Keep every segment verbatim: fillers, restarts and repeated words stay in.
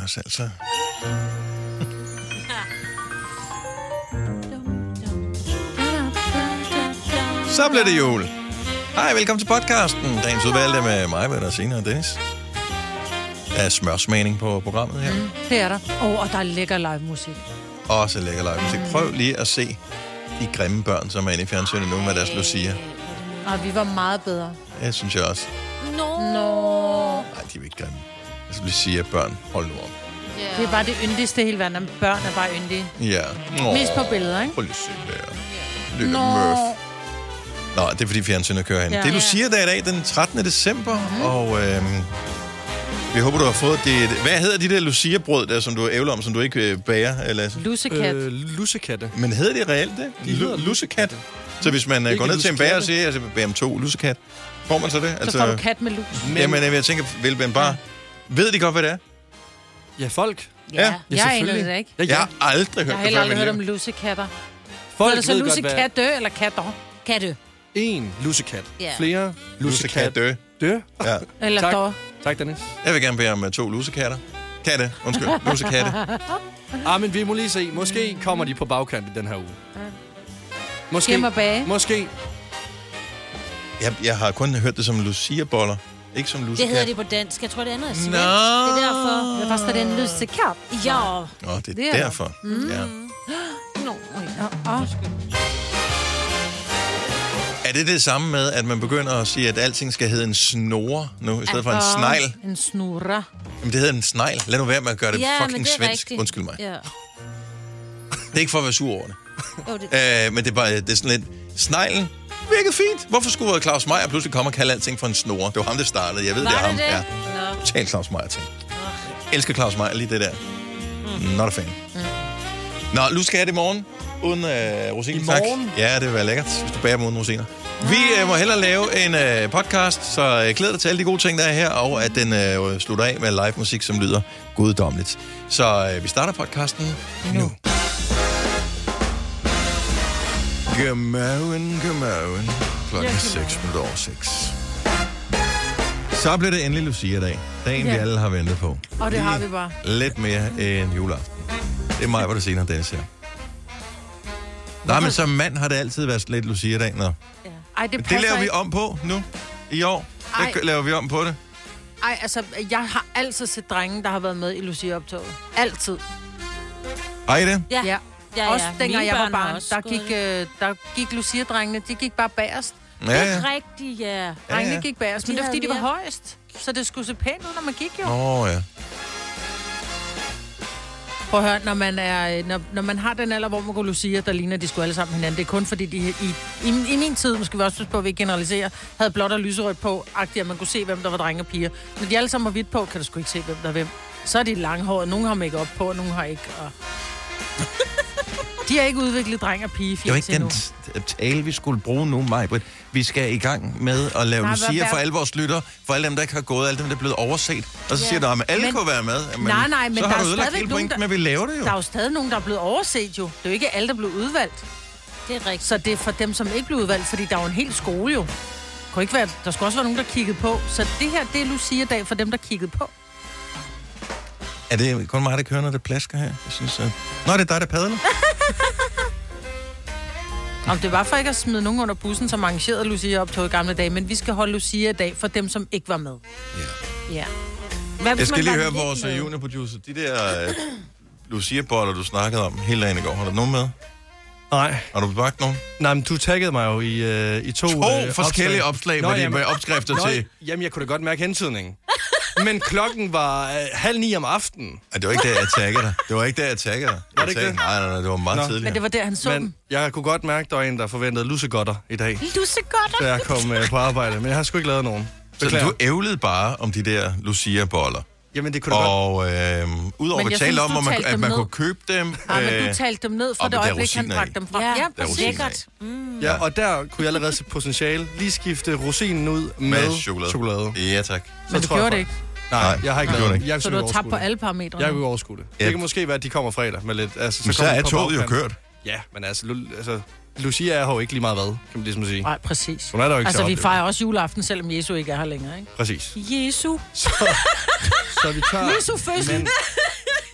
os altså. Så bliver det jul. Hej, velkommen til podcasten. Dagens udvalgte med mig, Peter, Signe og Dennis. Der er smørsmagning på programmet her. Mm, det er der. Oh, og der er lækker live musik. Også lækker live musik. Prøv lige at se de grimme børn, som er inde i fjernsynet nu med deres Lucia. Og vi var meget bedre. Det synes jeg også. Nå. No. No. Nej, de er ikke grimme. Altså, Lucia børn, hold nu op. Yeah. Det er bare det yndigste i hele verden. Børn er bare yndige. Ja. Nå. Mest på billeder, ikke? Prøv lige at se der. Lykke Murph. Nå, det er fordi fjernsynet kører hen. Ja, det er Lucia-dag i dag, den trettende december, mm. og øhm, vi håber, du har fået det. Hvad hedder de der Lucia-brød, der, som du ævler om, som du ikke øh, bager, Lasse? Lussekat. Øh, lussekatte. Men hedder det reelt det? De hedder lussekat. Så hvis man øh, går ned til en bager og siger, altså, bag om to lussekat, får man så det? Så altså, får du kat med lus. Men, jamen, jeg tænker, vil man bare... Ved de godt, hvad det er? Ja, folk. Ja, ja, ja jeg aner det ikke. Ja, jeg har aldrig hørt det. Jeg har heller aldrig hørt om lussekatter. Folk ved så lussekatte eller katter? Katte. En lussekat. Yeah. Flere lussekat. Dø. Dø? Ja. Eller tak. dog. Tak, Dennis. Jeg vil gerne bede om to lussekatter. Katte, undskyld. Lussekatte. Ah, men vi må lige se. Måske kommer de på bagkant i den her uge. Måske. Gem og bage. Måske. Jeg, jeg har kun hørt det som Lucia-boller. Ikke som lussekat. Det hedder det på dansk. Jeg tror, det andet er svensk. No. Det er derfor. Det er faktisk, det er en lussekat. Ja. Åh, oh, det er, det er derfor. Mm. Ja. Nå, ja. Er det det samme med, at man begynder at sige, at alting skal hedde en snore nu, i stedet for en snegl? En snurre. Jamen, det hedder en snegl. Lad nu være med at gøre det ja, fucking det svensk. rigtigt. Undskyld mig. Ja. Det er ikke for at være sur over det. Jo, det... Øh, men det er bare det er sådan lidt... Sneglen virkede fint. Hvorfor skulle Claus Meyer pludselig komme og kalde alting for en snore? Det var ham, der startede. Jeg ved, var det er ham. Det? Ja. No. Totalt Claus Meyer ting. Oh. Elsker Claus Meyer lige det der. Mm. Not a fan. Mm. Nå, nu skal jeg det i morgen. Uden øh, rosiner, tak. Ja, det vil være lækkert, hvis du bager dem uden rosiner. Vi øh, må hellere lave en øh, podcast, så jeg øh, glæder dig til alle de gode ting, der er her, og at den øh, slutter af med live musik, som lyder guddommeligt. Så øh, vi starter podcasten nu. nu. Godmorgen, godmorgen. Klokken er seks minutter over seks. Så bliver det endelig Lucia-dag. Dagen, ja. vi alle har ventet på. Og det har vi bare. Lidt mere end juleaften. Det er mig, hvor det senere Dennis her. Nej, men som mand har det altid været lidt Lucia-dag. Nå. Ja. Ej, det, det laver ikke. vi om på nu i år. Ej. Der laver vi om på det. Ej, altså, jeg har altid set drenge, der har været med i Lucia-optoget. Altid. Ej, det? Ja. ja. Ja, også ja. dengang jeg var barn, også der gik, øh, der gik Lucia-drengene, de gik bare bagerst. Ja, ja. Det er rigtigt, ja. Drengene ja, ja. gik bagerst, De men det var fordi, de var havde- højest. Så det skulle se pænt ud, når man gik jo. Åh, oh, ja. Prøv at høre, når man, er, når, når man har den alder, hvor man går Lucia, der ligner, de skulle alle sammen hinanden. Det er kun fordi, de i, i, i min tid, måske vi også på, at vi ikke generaliserer, havde blåt og lyserødt på, agtigt, at man kunne se, hvem der var drenge og piger. Når de alle sammen var hvidt på, kan du sgu ikke se, hvem der er hvem. Så er de langhåret. Nogle har make-up på, og nogle har ikke. Og... De har ikke udviklet dreng og pige Det var ikke endnu. den t- tale, vi skulle bruge nu, Maj-Britt. Vi skal i gang med at lave Nej, Lucia hvad- for alle vores lyttere, for alle dem, der ikke har gået, alle dem, der er blevet overset. Og så Ja. siger du, at alle Men- kunne være med. Men, Nej, nej, men så der har er du ødelagt stadigvæk hele nogen, pointen, der- men vi laver det jo. Der er jo stadig nogen, der er blevet overset jo. Det er jo ikke alle, der er blevet udvalgt. Det er rigtigt. Så det er for dem, som ikke blev udvalgt, fordi der er jo en hel skole jo. Det kunne ikke være, der skulle også være nogen, der kiggede på. Så det her, det er Lucia-dag for dem, der kiggede på. Er det kun mig, der kører, når det plasker her? Jeg synes, at... Nå, det er dig, der padler. Om det var for ikke at smide nogen under bussen, som arrangerede Lucia-optog i gamle dage, men vi skal holde Lucia-dag for dem, som ikke var med. Ja. Ja. Hvad, hvis Jeg skal man lige var høre lidt vores med? uh, juniorproducer. De der uh, Lucia-boller, du snakkede om hele dagen i går. Har du nogen med? Nej. Har du bagt nogen? Nej, men du taggede mig jo i, øh, i to, To øh, forskellige opslag, Nå, hvor de jamen- med opskrifter Nå, til... Jamen, jeg kunne da godt mærke hentydningen. Men klokken var øh, halv ni om aftenen. Ej, det var ikke der, jeg taggede dig. Det var ikke der, jeg taggede dig. Var Jeg det ikke taggede- det? Nej, nej, nej, det var meget Nå. tidligere. Men det var der, han så Men dem. jeg kunne godt mærke, at der var en, der forventede lussegodter i dag, Lussegodter. da jeg kom øh, på arbejde. Men jeg har sgu ikke lavet nogen. Så Beklager. du ævlede bare om de der Lucia-boller. Jamen, det kunne da godt. Og øh, udover Men at jeg tale synes, om, du at man, talte at dem man ned. kunne købe dem... Ja, men øh, du talte dem ned fra og det der er øjeblik, han rosiner i. bragte dem frem. Ja, Ja, Der er præcis. rosiner i. Lækkert. Mm. Ja, og der kunne jeg allerede se potentiale. Lige skifte rosinen ud med, Med chokolade. chokolade. Ja, tak. men du tror jeg gjorde det for- ikke. Nej, jeg har ikke Nej, lavet det det. Jeg Så du har tabt på alle parametre. Jeg kunne overskue det. Ja. Det kan måske være, at de kommer fredag med lidt... Altså, Men så kommer de er på toget jo bagkant. kørt. Ja, men altså, Lu- altså Lucia er jo ikke lige meget hvad, kan man ligesom sige. Nej, præcis. Hun er der jo ikke Altså, til vi at fejrer også juleaften, selvom Jesu ikke er her længere, ikke? Præcis. Jesu. Så, så vi tager... Jesu fødsel. Men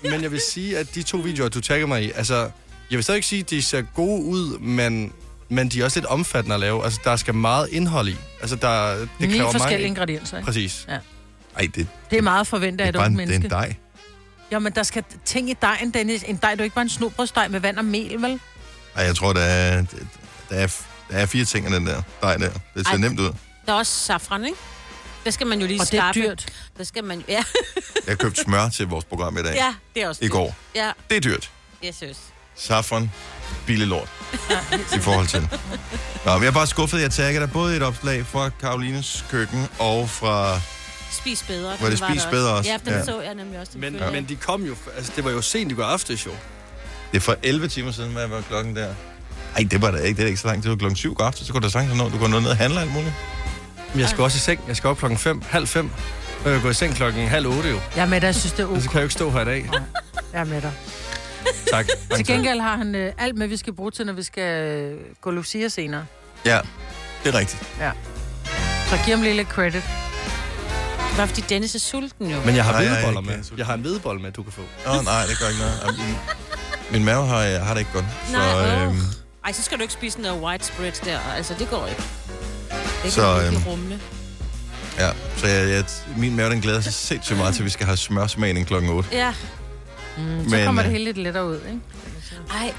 men jeg vil sige, at de to videoer, du tagger mig i, altså, jeg vil stadig ikke sige, at de ser gode ud, men, men de er også lidt omfattende at lave. Altså, der skal meget indhold i. Altså, der, det Ni kræver forskellige mange... ingredienser, ikke? Præcis. Ja. Ej, det, Det er meget forventet af et det er bare ungt en, menneske. det er en dej. Jo, men der skal ting i dejen, Dennis. En dej, du er ikke bare en snobrødsdej med vand og mel, vel? Ej, jeg tror, der er, der er, der er fire ting af den der dej der. Det ser Ej. nemt ud. Der er også safran, ikke? Det skal man jo lige Og det er skaffe. dyrt. Det skal man jo... Ja, Jeg købte smør til vores program i dag. ja det er også I går. Ja, Det er dyrt. jeg synes. Safran, billig lort. I forhold til. Nå, men jeg er bare skuffet. Jeg tagger der både et opslag fra Karolines køkken og fra... Spis bedre. Var det den Spis der Bedre også? Ja, den Ja. så jeg nemlig også. Men, Ja. men de kom jo... Altså, det var jo sent i går aftes, jo. Det er for elleve timer siden, hvad var klokken der? Ej, det var da ikke. Det er ikke så langt. Det var klokken syv går aften, så kunne der sagtens nå. Du kunne nå ned og handle alt muligt. Men jeg skal også i seng. Jeg skal op klokken fem, halv fem. Og jeg går i seng klokken halv otte, jo. Jeg er med dig, jeg synes, det er Og ok. så kan jeg jo ikke stå her i dag. Jeg er med dig. Tak. Til gengæld har han øh, alt med, vi skal bruge til, når vi skal øh, gå Lucia senere. Ja, det er rigtigt. Ja. Så giv ham lige lidt credit. Det var fordi Dennis er sulten jo. Men jeg har Nej, jeg er hvedeboller ikke med. sulten. Jeg har en hvedebolle med, du kan få. Åh, oh, nej, det gør ikke noget. Jamen, Min, min mave har, har det ikke godt. Nej, så, åh. øhm, Ej, så skal du ikke spise noget white spread der. Altså, det går ikke. Det Så, kan virkelig øhm, rumle. ja, så jeg, jeg, min mave den glæder sig sindssygt meget til, at vi skal have smørsmagning klokken otte. Ja. Mm, så Men, kommer det øh, hele lidt lettere ud, ikke? Ej,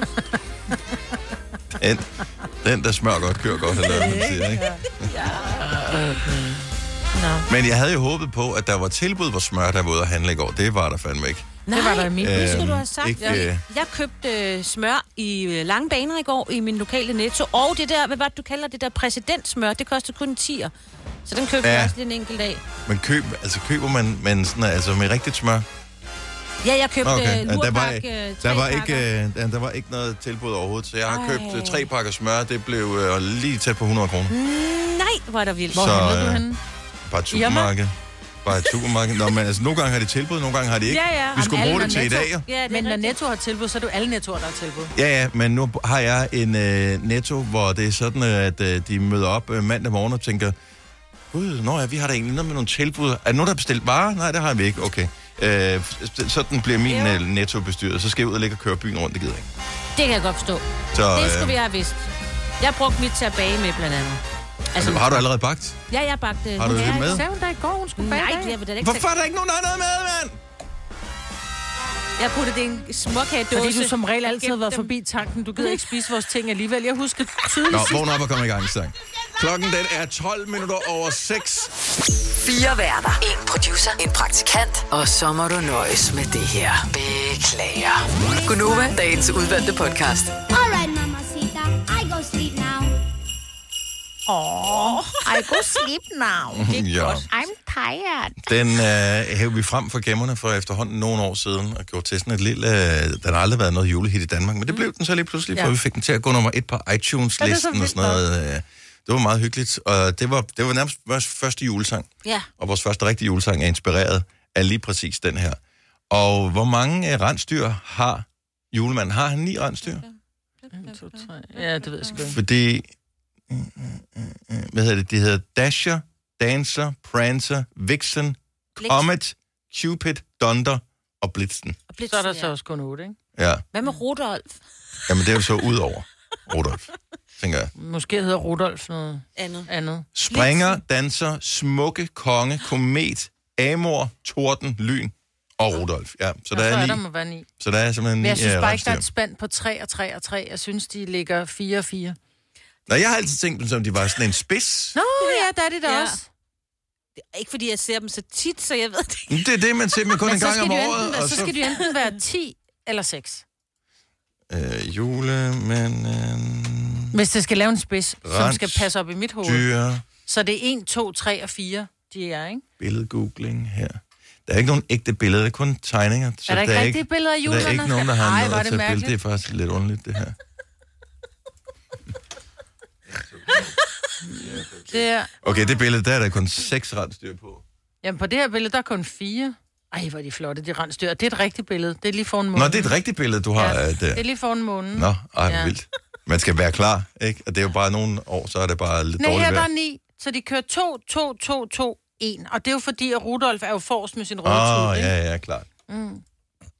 Den, den der smør godt, kører godt, eller hvad man siger, ikke? Nå. Men jeg havde jo håbet på, at der var tilbud på smør, der var ude at handle i går. Det var der fandme ikke. nej, Det var der i min. det skulle Øhm, du have sagt. ikke, Ja. øh, Jeg købte øh, smør i øh, lange baner i går i min lokale Netto. Og det der, hvad var det, du kalder det der præsidentsmør, det kostede kun en tier. Så den købte Ja. jeg også lige en enkelt dag. Men køb, altså køber man, man sådan, altså med rigtigt smør? Ja, jeg købte Okay. okay. Ja, der, var, lurpak, øh, tre der, var pakker. ikke, øh, der, der var ikke noget tilbud overhovedet, så jeg har Ej. købt øh, tre pakker smør. Det blev øh, lige tæt på hundrede kroner. Mm, nej, hvor er der vildt. Hvor Så, handler du øh, henne? Bare et supermarked. Bare et supermarked. Nå, men altså, nogle gange har de tilbud, nogle gange har de ikke. Ja, ja. Vi skulle Jamen, bruge alle det til i har dag, jo. Ja, det er Men når rigtigt. Netto har tilbud, så er det jo alle Nettoer, der har tilbud. Ja, ja, men nu har jeg en øh, Netto, hvor det er sådan, øh, at øh, de møder op øh, mandag morgen og tænker, gud, nå ja, vi har da egentlig noget med nogle tilbud. Er der nogen, der har bestilt varer? Nej, det har vi ikke. Okay. Øh, sådan bliver min Jo. øh, Netto bestyret. Så skal jeg ud og ligge og køre byen rundt, det gider jeg ikke. Det kan jeg godt forstå. Så, Det øh, skulle vi have vidst. Jeg brugte mit til at bage med, blandt andet. altså, har du allerede bagt? Ja, jeg bagte... Har du det Ja, med? sagde hun da i går, hun skulle bage Nej, det. jeg vil da ikke... Hvorfor er der ikke nogen, der har noget med, mand? Jeg puttede det i en småkagedåse. Fordi du som regel altid har været Gemte forbi tanken. Du gider ikke spise vores ting alligevel. Jeg husker tydeligt Nå, sidst. vågn op og kom i gang, sang. Klokken den er tolv minutter over seks. Fire værter. En producer. En praktikant. Og så må du nøjes med det her. Beklager. Gunova, dagens udvalgte podcast. Alright, mamacita, I go sleep now. Åh, I go sleep now. Ja. I'm tired. Den øh, hævde vi frem fra gemmerne for efterhånden nogle år siden, og gjorde til sådan et lille... Øh, den har aldrig været noget julehit i Danmark, men det blev den så lige pludselig, for Ja. vi fik den til at gå nummer et på iTunes-listen Ja, og sådan noget. Øh, det var meget hyggeligt, og det var, det var nærmest vores første julesang. Ja. Og vores første rigtige julesang er inspireret af lige præcis den her. Og hvor mange øh, rensdyr har julemanden? Har han ni rensdyr? en, to, tre. Ja, det ved jeg sgu ikke. Fordi... øh, øh, øh, Hvad hedder det? De hedder Dasher, Dancer, Prancer, Vixen, Blix. Comet, Cupid, Dunder og Blitzen. Og Blitz, Så er der ja. så også kun otte, ikke? Ja, Hvad med Rudolf? jamen det er jo så ud over Rudolf, tænker jeg. Måske hedder Rudolf noget Andet. andet. Springer, danser, smukke, konge, komet, amor, torden, lyn og Rudolf. Ja, så der Og så er er der ni. må være ni. Så der er simpelthen Men ni jeg synes øh, bare ikke, der er et rensdyr. spand på tre og tre og tre. Jeg synes, de ligger fire og fire. Nå, jeg har altid tænkt dem som, de var sådan en spids. Nå, ja, der er det da Ja. også. Det er ikke, fordi jeg ser dem så tit, så jeg ved det ikke. Men det er det, man ser dem kun en Men så gang skal, om de jo året. enten, Og så skal de jo enten være ti eller seks. øh, julemanden, Hvis det skal lave en spids, som Rens, skal passe op i mit hoved. dyr, Så det er en, to, tre og fire, de er, ikke? billedgoogling her. Der er ikke nogen ægte billeder, det er kun tegninger. Så Er der ikke er rigtige billeder af så der er julemanden? ikke nogen, der har Ej, noget hvor er at det tage billede. Det er mærkeligt. faktisk lidt underligt, det her. Det er, Okay, det billede, der er der kun seks rensdyr på. jamen, på det her billede, der er kun fire. Ej, hvor er de flotte, de rensdyr. Det er et rigtigt billede. Det er lige foran månen. Nå, det er et rigtigt billede, du har Ja, ja, det er der. lige foran månen. Nå, ej, Ja. vildt. Man skal være klar, ikke? Og det er jo bare nogle år, så er det bare lidt Nej, dårligt her der vejr. er ni. Så de kører to, to, to, to, en. Og det er jo fordi, at Rudolf er jo forrest med sin røde Åh, tud, oh, ikke? ja, ja, klart.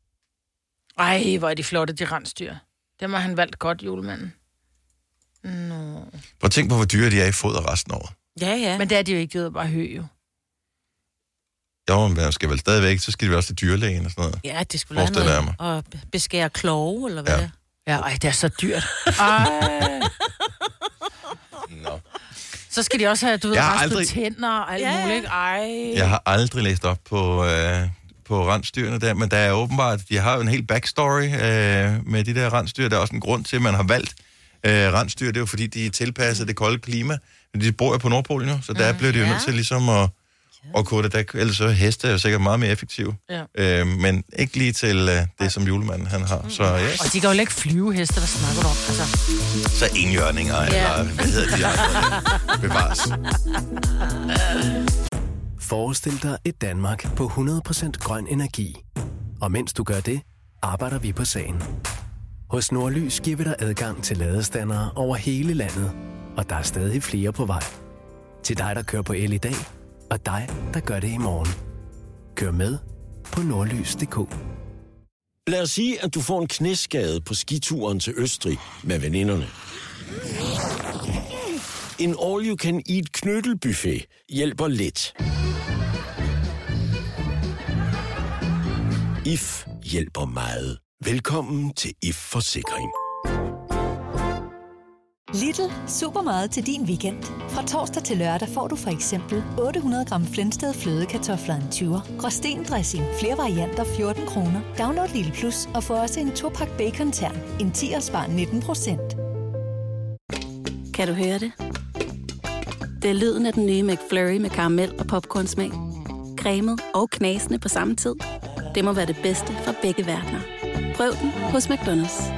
Ej, hvor er de flotte, de rensdyr. Dem har han valgt godt, julemanden. Nå. Prøv at tænke på, hvor dyre de er i foder resten af året. Ja, ja. Men det er de jo ikke, de er bare hø, jo. Jo, men man skal vel stadigvæk, så skal de vel også til dyrlægen og sådan noget. Ja, det skulle være noget. Og beskære kloge, eller hvad ja. det er. Ja, ej, det er så dyrt. Ej. Nå. Så skal de også have, du ved, rastet aldrig... tænder og alt ja. muligt. Ej. Jeg har aldrig læst op på, øh, på rensdyrene der, men der er åbenbart, de har jo en helt backstory øh, med de der rensdyr. Der er også en grund til, at man har valgt øh, rensdyr. Det er jo fordi, de er tilpasset det kolde klima. De bor jo på Nordpolen jo, så der mm, bliver de jo ja. nødt til ligesom at... Og kunne det, ellers så heste er jo sikkert meget mere effektive. Ja. Øh, men ikke lige til øh, det, som julemanden han har. Så, ja. Og de kan jo ikke flyve heste, hvad snakker du om? Altså. Så enhjørninger, ja. Eller hvad hedder de andre? Bevares. Forestil dig et Danmark på hundrede procent grøn energi. Og mens du gør det, arbejder vi på sagen. Hos Nordlys giver vi dig adgang til ladestandere over hele landet. Og der er stadig flere på vej. Til dig, der kører på el i dag, og dig, der gør det i morgen. Kør med på nordlys punktum d k. Lad os sige, at du får en knæskade på skituren til Østrig med veninderne. En all-you-can-eat knyttelbuffet hjælper lidt. I F hjælper meget. Velkommen til I F Forsikring. Lidl. Super meget til din weekend. Fra torsdag til lørdag får du for eksempel otte hundrede gram Flensted flødekartofler en tyver, Gråsten dressing, flere varianter fjorten kroner. Download Lidl Plus og få også en to-pakke bacon-tern. En tier spar nitten procent. Kan du høre det? Det er lyden af den nye McFlurry med karamel og popcornsmag. Cremet og knasende på samme tid. Det må være det bedste fra begge verdener. Prøv den hos McDonald's.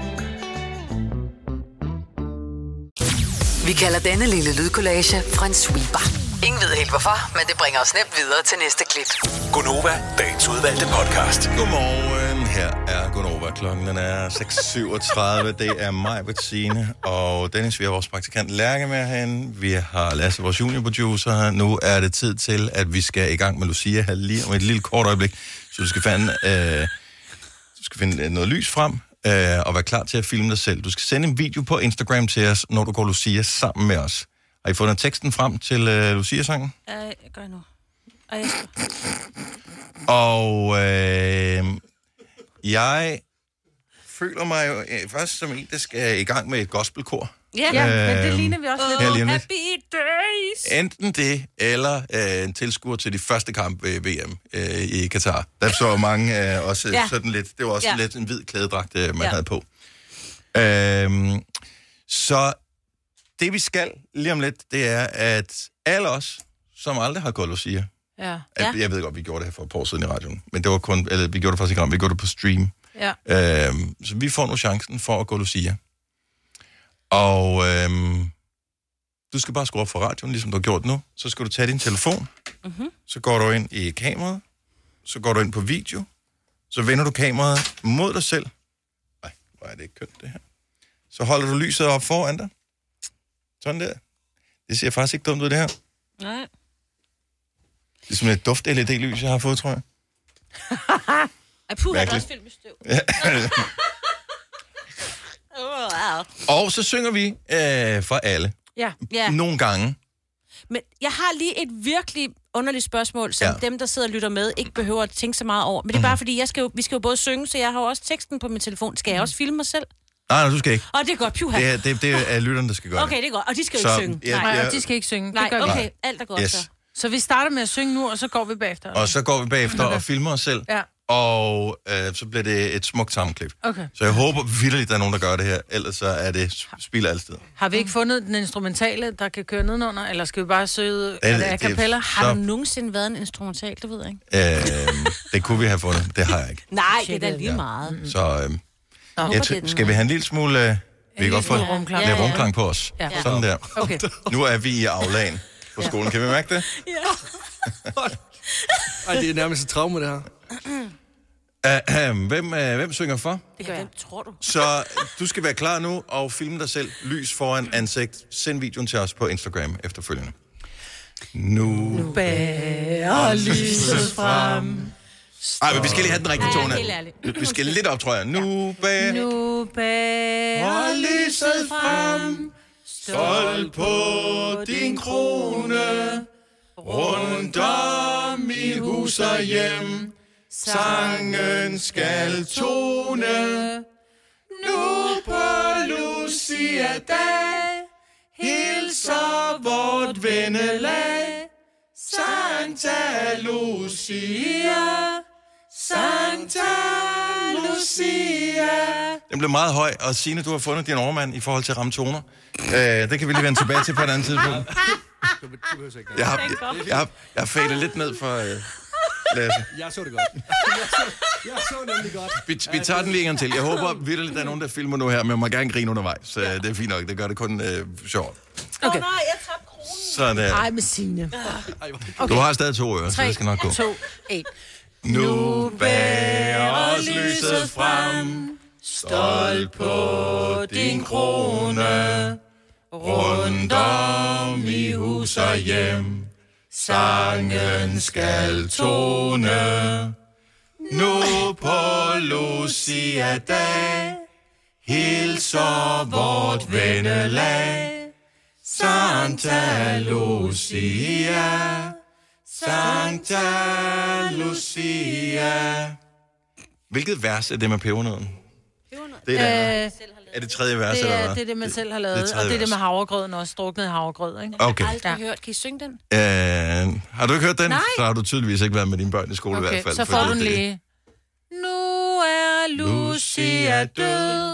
Vi kalder denne lille lydkollage en sweeper. Ingen ved helt hvorfor, men det bringer os nemt videre til næste klip. Gunova, dagens udvalgte podcast. Godmorgen, her er Gunova. Klokken den er seks syvogtredive. Det er mig, Bettine, og Dennis, vi har vores praktikant Lærke med herinde. Vi har Lasse, vores juniorproducer her. Nu er det tid til, at vi skal i gang med Lucia her lige om et lille kort øjeblik. Så du skal finde, øh, du skal finde noget lys frem. Øh, og være klar til at filme dig selv. Du skal sende en video på Instagram til os, når du går Lucia sammen med os. Har I fundet teksten frem til øh, Lucia-sangen? Ja, jeg gør nu. Og jeg skal. Og øh, jeg føler mig jo øh, først som en, der skal i gang med et gospelkor. Ja, ja, men det ligner vi også lidt. Her lige om lidt. Happy days! Enten det, eller øh, en tilskuer til de første kamp ved V M øh, i Katar. Der så mange øh, også ja. sådan lidt, det var også ja. lidt en hvid klædedragt, øh, man ja. havde på. Øhm, så det vi skal lige om lidt, det er, at alle os, som aldrig har gået Lucia, ja. at, jeg ved godt, vi gjorde det her for et par år siden i radioen, men det var kun, eller vi gjorde det faktisk i gang, vi gjorde det på stream. Ja. Øhm, så vi får nu chancen for at gå Lucia. Og øhm, du skal bare skrue op for radioen, ligesom du har gjort nu. Så skal du tage din telefon. Mm-hmm. Så går du ind i kameraet. Så går du ind på video. Så vender du kameraet mod dig selv. Nej, hvor er det ikke kønt, det her. Så holder du lyset op foran dig. Sådan der. Det ser faktisk ikke dumt ud, det her. Nej. Det er som et duft-L E D-lys, jeg har fået, tror jeg. Ej, puh, har også film i støv. Wow. Og så synger vi øh, for alle. Ja. ja. Nogle gange. Men jeg har lige et virkelig underligt spørgsmål, som ja. dem, der sidder og lytter med, ikke behøver at tænke så meget over. Men det er bare fordi, jeg skal jo, vi skal jo både synge, så jeg har jo også teksten på min telefon. Skal jeg også filme mig selv? Nej, nej, du skal ikke. Og det er godt, pjuha. Det er, det, det er lytterne, der skal gøre okay, det. Okay, det er godt. Og de skal jo så, ikke synge. Ja, nej, ja. og de skal ikke synge. Nej, det gør okay, vi. alt er godt yes. så. Så vi starter med at synge nu, og så går vi bagefter. Og så går vi bagefter okay. og filmer os selv. Ja. Og øh, så bliver det et smukt sammenklip. Okay. Så jeg håber vitterligt, at der er nogen, der gør det her. Ellers så er det spil altid. Har vi ikke fundet den instrumentale, der kan køre nedenunder? Eller skal vi bare søge det, det, a cappella? Har der nogensinde været en instrumental? Det ved jeg ikke. Øh, det kunne vi have fundet. Det har jeg ikke. Nej, det er da lige ja. meget. Mm. Så øh, jeg t- skal vi have en lille smule... Øh, vi kan godt få lidt rumklang, ja, ja. rumklang på os. Ja. Sådan der. Okay. Nu er vi i aflagen på skolen. Ja. Kan vi mærke det? Ja. Ej, det er nærmest et traume, det her. Uh, uh, hvem, uh, hvem synger for? Det gør jeg. Hvem tror du? Så du skal være klar nu og filme dig selv. Lys foran ansigt. Send videoen til os på Instagram efterfølgende. Nu, nu bærer lyset frem. Ej, men vi skal lige have den rigtige tone. Ja, helt ærligt. Vi skal lidt op, tror jeg. Nu bag... Nu bærer lyset frem, stolt på din krone, rundt om i hus og hjem, sangen skal tone. Nu på Lucia-dag, hilser vort vennelag, Santa Lucia, Santa Lucia. Den blev meget høj, og Signe, du har fundet din overmand i forhold til ramtoner. Uh, det kan vi lige vende tilbage til på et andet tidspunkt. Jeg har, jeg, jeg har, jeg har fadet lidt ned for uh, Lasse. Jeg så det godt. Jeg så, jeg så nemlig godt. Vi, vi tager den lige en gang til. Jeg håber virkelig, der er nogen, der filmer nu her, men jeg må gerne grine undervejs. Så det er fint nok. Det gør det kun uh, sjovt. Okay. Åh oh, nej, jeg tabte kronen. Sådan der. Ej, med Signe. Okay. Du har stadig to ører, så det skal nok gå. to, et. Nu bærer os lyset frem, stolt på din krone, rundt om i hus og hjem, sangen skal tone. Nu på Lucia-dag, hilser vort vennelag, Santa Lucia, Santa Lucia. Hvilket vers er det med pebernødden? Det er, øh, er det tredje vers, det eller er, hvad? det er det, man selv har lavet. Det og det er det vers. med havregrøden også. Druknet i havregrød, ikke? Okay. Jeg har aldrig hørt. Kan I synge den? Øh, har du ikke hørt den? Nej. Så har du tydeligvis ikke været med dine børn i skole Okay, i hvert fald. så får du den det... lige. Nu er Lucia død,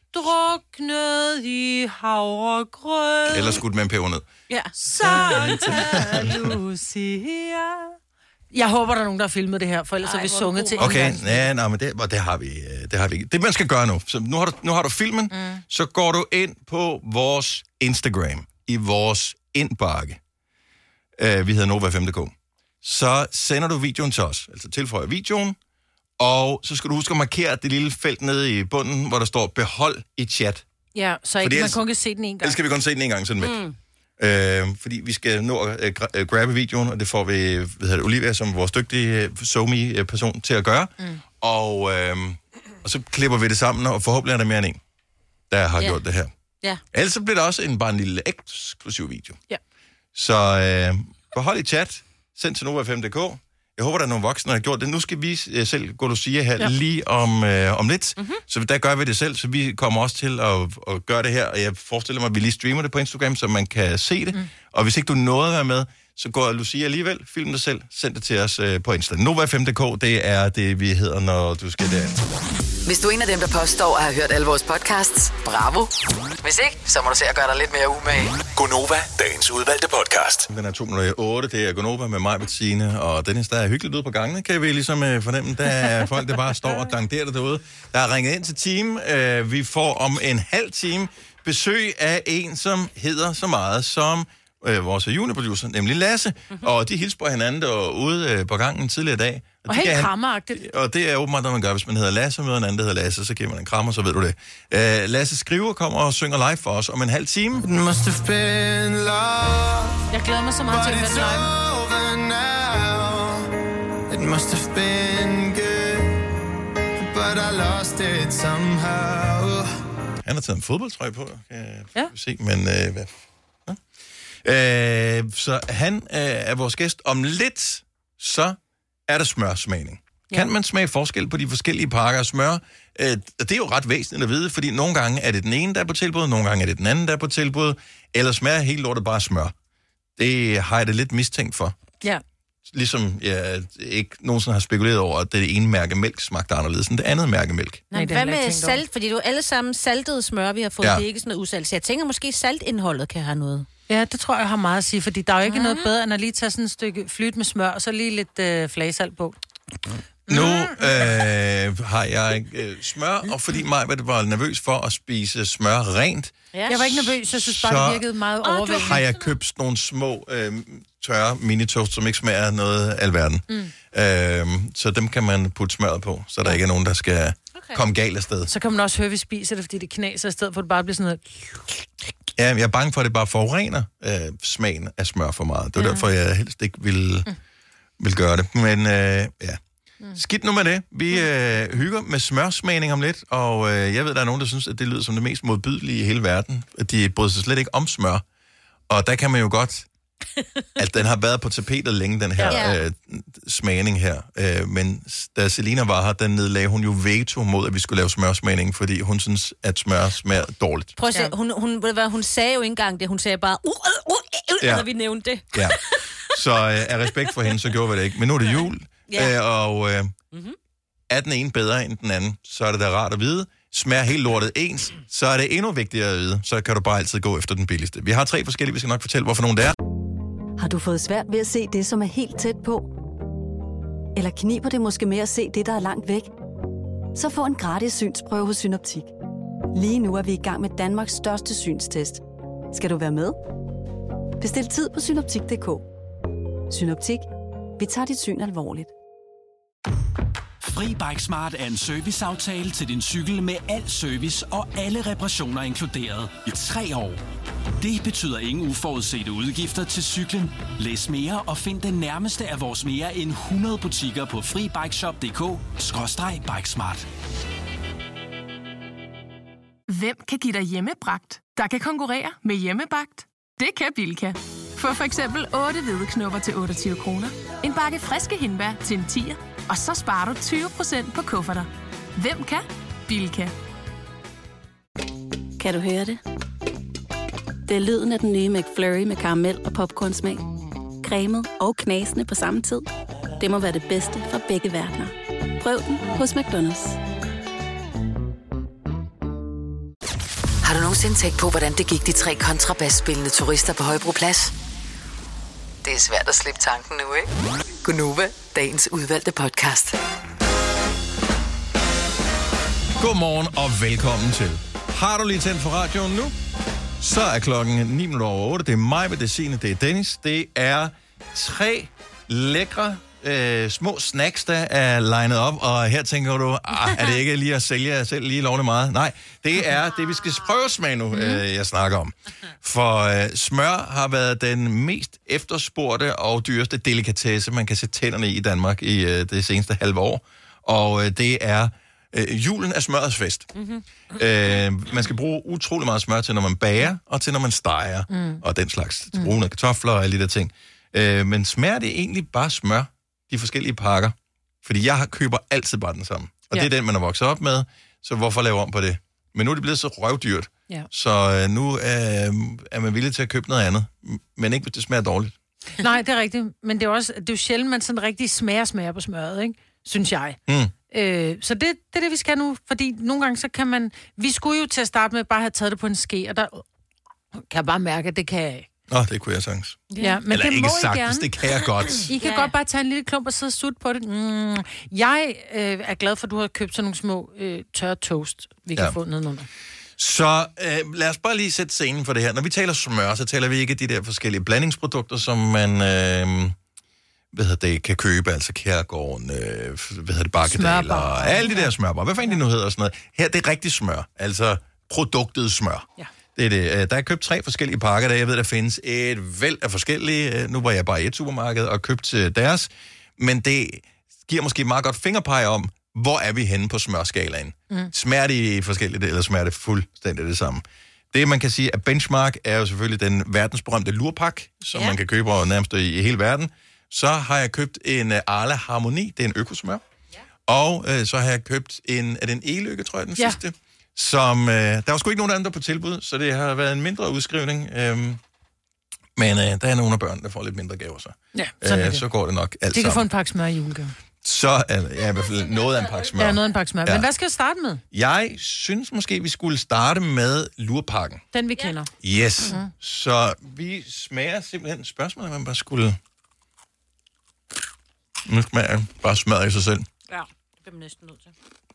druknet i havregrød. Eller skudt med en pebernød. Ja. Santa Lucia. Jeg håber, der er nogen, der har filmet det her, for ellers har vi sunget til Okay, en ja, nej, men det, det, har vi, det har vi ikke. Det, man skal gøre nu, så nu har du, nu har du filmen, mm. så går du ind på vores Instagram, i vores indbakke. Uh, vi hedder Nova fem punktum d k. Så sender du videoen til os, altså tilføjer videoen, og så skal du huske at markere det lille felt nede i bunden, hvor der står behold i chat. Ja, så ikke, man kun kan se den en gang. Ellers skal vi kun se den en gang, sådan væk. Mm. Øh, fordi vi skal nå at uh, gra- uh, grabbe videoen, og det får vi, hvad hedder det, Olivia, som vores dygtige uh, SoMe-person til at gøre. Mm. Og, uh, og så klipper vi det sammen, og forhåbentlig er der mere end en, der har yeah. gjort det her. Ja. Ellers så bliver der også en, bare en lille eksklusiv video. Ja. Så uh, behold i chat, send til Nova fem punktum d k. Jeg håber, der er nogle voksne, der har gjort det. Nu skal vi uh, selv gå og sige her ja. lige om, uh, om lidt. Mm-hmm. Så der gør vi det selv, så vi kommer også til at, at gøre det her. Og jeg forestiller mig, at vi lige streamer det på Instagram, så man kan se det. Mm. Og hvis ikke du nåede at være med, så går Lucia alligevel, film det selv, send det til os uh, på Insta. Nova fem punktum d k, det er det, vi hedder, når du skal derind. Hvis du er en af dem, der påstår at have hørt alle vores podcasts, bravo. Hvis ikke, så må du se at gøre dig lidt mere umage. Gonova, dagens udvalgte podcast. Den er to minutter i otte, det er Gonova med mig, Bettine, og Dennis, der er hyggeligt ude på gangene, kan vi ligesom uh, fornemme. Der er folk, der bare står og danderer derude. Der er ringet ind til team. Uh, vi får om en halv time besøg af en, som hedder så meget som uh, vores juniorproducer, nemlig Lasse. Mm-hmm. Og de hilser på hinanden derude uh, på gangen tidligere i dag. Og, og helt krammeragtigt. Og det er åbenbart, når man gør, hvis man hedder Lasse, og møder en anden, der hedder Lasse, så giver man en krammer, så ved du det. Uh, Lasse skriver, kommer og synger live for os om en halv time. Jeg glæder mig så meget til at høre live. It must have been good, but I lost it somehow. Han har taget en fodboldtrøje på, kan jeg ja. se, men øh, hvad? Ja. Øh, så han øh, er vores gæst. Om lidt, så er der smørsmagning. Ja. Kan man smage forskel på de forskellige pakker af smør? Øh, det er jo ret væsentligt at vide, fordi nogle gange er det den ene, der er på tilbud, nogle gange er det den anden, der er på tilbud, eller smager helt lortet bare smør. Det har jeg det lidt mistænkt for. Ja. Ligesom jeg ikke nogensinde har spekuleret over, at det ene mærke mælk smagte anderledes end det andet mærke mælk. Nej, hvad med salt? Fordi du alle sammen saltede smør, vi har fået. Ja. Det er ikke sådan noget usalt. Så jeg tænker, måske saltindholdet kan have noget. Ja, det tror jeg har meget at sige, fordi der er jo ikke mm. noget bedre, end at lige tage sådan et stykke flyt med smør, og så lige lidt øh, flagesalt på. Nu øh, har jeg øh, smør, og fordi mig var nervøs for at spise smør rent. Ja. Jeg var ikke nervøs, jeg synes bare, det virkede meget oh, overvældende. Har jeg købt nogle små øh, tørre mini-toast, som ikke smager noget af alverden. Mm. Øh, så dem kan man putte smøret på, så der ikke er nogen, der skal okay. komme galt afsted. Så kan man også høre, at vi spiser det, fordi det knaser i stedet for, at det bare bliver sådan noget... Ja, jeg er bange for, at det bare forurener øh, smagen af smør for meget. Det er ja. derfor, jeg helst ikke vil, mm. vil gøre det. Men øh, ja... Mm. Skidt nu med det. Vi øh, hygger med smørsmagning om lidt, og øh, jeg ved, der er nogen, der synes, at det lyder som det mest modbydelige i hele verden. De bryder sig slet ikke om smør. Og der kan man jo godt... at den har været på tapetet længe, den her ja. øh, smagning her. Øh, men da Selina var her, den nedlagde hun jo veto mod, at vi skulle lave smørsmagning, fordi hun synes, at smør smager dårligt. Prøv at se, hun, hun, hun sagde jo ikke engang det. Hun sagde bare, uh, uh, uh, uh, ja. når vi nævnte det. Ja. Så øh, af respekt for hende, så gjorde vi det ikke. Men nu er det jul, ja. øh, og øh, mm-hmm. er den ene bedre end den anden, så er det da rart at vide. Smager helt lortet ens, så er det endnu vigtigere at vide. Så kan du bare altid gå efter den billigste. Vi har tre forskellige, vi skal nok fortælle, hvorfor nogen det er. Har du fået svært ved at se det, som er helt tæt på? Eller kniber det måske med at se det, der er langt væk? Så få en gratis synsprøve hos Synoptik. Lige nu er vi i gang med Danmarks største synstest. Skal du være med? Bestil tid på synoptik punktum d k. Synoptik. Vi tager dit syn alvorligt. Fri Bike Smart er en serviceaftale til din cykel med al service og alle reparationer inkluderet i tre år. Det betyder ingen uforudsete udgifter til cyklen. Læs mere og find den nærmeste af vores mere end hundrede butikker på fri bike shop punktum d k skråstreg bikesmart. Hvem kan give dig hjemmebragt, der kan konkurrere med hjemmebagt? Det kan Bilka. Få for eksempel otte hvedeknopper til otteogtyve kroner, en bakke friske hindbær til en tier, og så sparer du tyve procent på kufferter. Hvem kan? Bilka. Kan du høre det? Det er lyden af den nye McFlurry med karamel og popcornsmag. Cremet og knasende på samme tid. Det må være det bedste fra begge verdener. Prøv den hos McDonald's. Har du nogensinde tænkt på, hvordan det gik de tre kontrabasspillende turister på Højbroplads? Det er svært at slippe tanken nu, ikke? Gunova, dagens udvalgte podcast. Godmorgen og velkommen til. Har du lige tændt for radioen nu? Så er klokken ni minutter over otte. Det er mig, det er Signe, det er Dennis. Det er tre lækre øh, små snacks, der er legnet op. Og her tænker du, ah, er det ikke lige at sælge jer selv lige lovende meget? Nej, det er det, vi skal prøve smage nu, øh, jeg snakker om. For øh, smør har været den mest efterspurgte og dyreste delikatesse, man kan sætte tænderne i i Danmark i øh, det seneste halve år. Og øh, det er øh, julen er smørets fest. Mm-hmm. Øh, man skal bruge utrolig meget smør til, når man bager, og til, når man steger, mm. og den slags. Til brune kartofler og alle de der ting. Øh, men smager det egentlig bare smør, de forskellige pakker? Fordi jeg køber altid bare den samme. Og ja. Det er den, man er vokset op med, så hvorfor lave om på det? Men nu er det blevet så røvdyrt, ja. Så øh, nu øh, er man villig til at købe noget andet, men ikke hvis det smager dårligt. Nej, det er rigtigt, men det er også det er jo sjældent, man sådan rigtig smager smager på smøret, ikke? Synes jeg. Mm. Øh, så det, det er det, vi skal nu, fordi nogle gange så kan man... Vi skulle jo til at starte med bare have taget det på en ske, og der kan jeg bare mærke, at det kan jeg ikke. Åh, oh, det kunne jeg sagtens. Ja, men Eller det ikke må sagtens, I gerne. Det kan jeg godt. I kan ja. godt bare tage en lille klump og sidde og sutte på det. Mm. Jeg øh, er glad for, at du har købt sådan nogle små øh, tørre toast, vi kan ja. få nedenunder. Så øh, lad os bare lige sætte scenen for det her. Når vi taler smør, så taler vi ikke de der forskellige blandingsprodukter, som man øh, hvad hedder det, kan købe, altså Kærgården, øh, hvad hedder det, Bakkedal, og alle de der smørbar. Hvad fanden de nu hedder og sådan noget. Her, det er rigtig smør, altså produktet smør. Ja. Det er det. Der er købt tre forskellige pakker, der jeg ved, der findes et væld af forskellige. Nu var jeg bare i et supermarked og købte deres, men det giver måske meget godt fingerpege om, hvor er vi henne på smørskalaen. Mm. Smager det forskelligt, eller smager det fuldstændig det samme? Det, man kan sige, at benchmark er jo selvfølgelig den verdensberømte lurpak, som ja. man kan købe nærmest i hele verden. Så har jeg købt en Arla Harmoni, det er en økosmør. Ja. Og øh, så har jeg købt en, er det en e-lykke, tror jeg, den ja. sidste? Som, øh, der var sgu ikke nogen andre på tilbud, så det har været en mindre udskrivning. Øhm, men øh, der er nogle af børn, der får lidt mindre gaver, så. Ja, øh, så går det nok alt De kan sammen. få en pakke smør i julegave. Så er ja, i hvert fald noget af en pakke smør. Ja, noget af en pakke smør. Ja. Men hvad skal jeg starte med? Jeg synes måske, vi skulle starte med lurpakken. Den, vi kender. Yes. Mm-hmm. Så vi smager simpelthen spørgsmålet, at man bare skulle... Nu smager bare smør i sig selv. Ja, det bliver man næsten nødt til.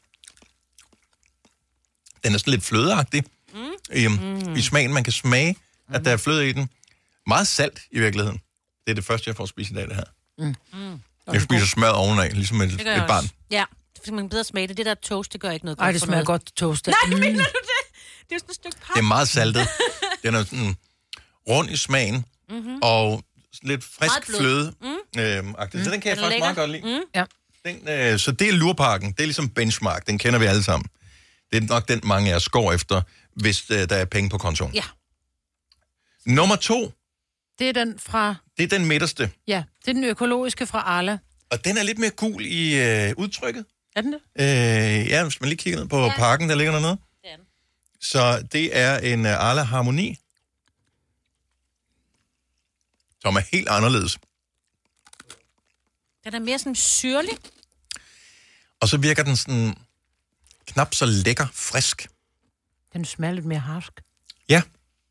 Den er sådan lidt flødeagtig mm. i, mm. i smagen. Man kan smage, at der er fløde i den. Meget salt i virkeligheden. Det er det første, jeg får spist i dag, det her. Mm. Mm. Jeg spiser smør ovenaf, ligesom et, et barn. Også. Ja, det man bedre smage det. Det der toast, det gør ikke noget godt. Nej, det smager noget. Godt toast. Nej, mm. mener du det? Det er sådan et stykke pap. Det er meget saltet. Den er sådan rund i smagen, mm-hmm. og lidt frisk fløde. Mm. Øhm, mm. Så den kan jeg faktisk lækker. meget godt lide. Mm. Ja. Den, øh, så det er Lurparken. Det er ligesom benchmark. Den kender vi alle sammen. Det er nok den, mange af os går efter, hvis øh, der er penge på kontoen. Ja. Nummer to. Det er den fra... Det er den midterste. Ja, det er den økologiske fra Arla. Og den er lidt mere gul i øh, udtrykket. Er den det? Øh, ja, hvis man lige kigger ned på ja. Parken, der ligger dernede. Ja. Så det er en uh, Arla Harmoni, som er helt anderledes. Den er mere sådan syrlig. Og så virker den sådan knap så lækker, frisk. Den smager lidt mere harsk. Ja.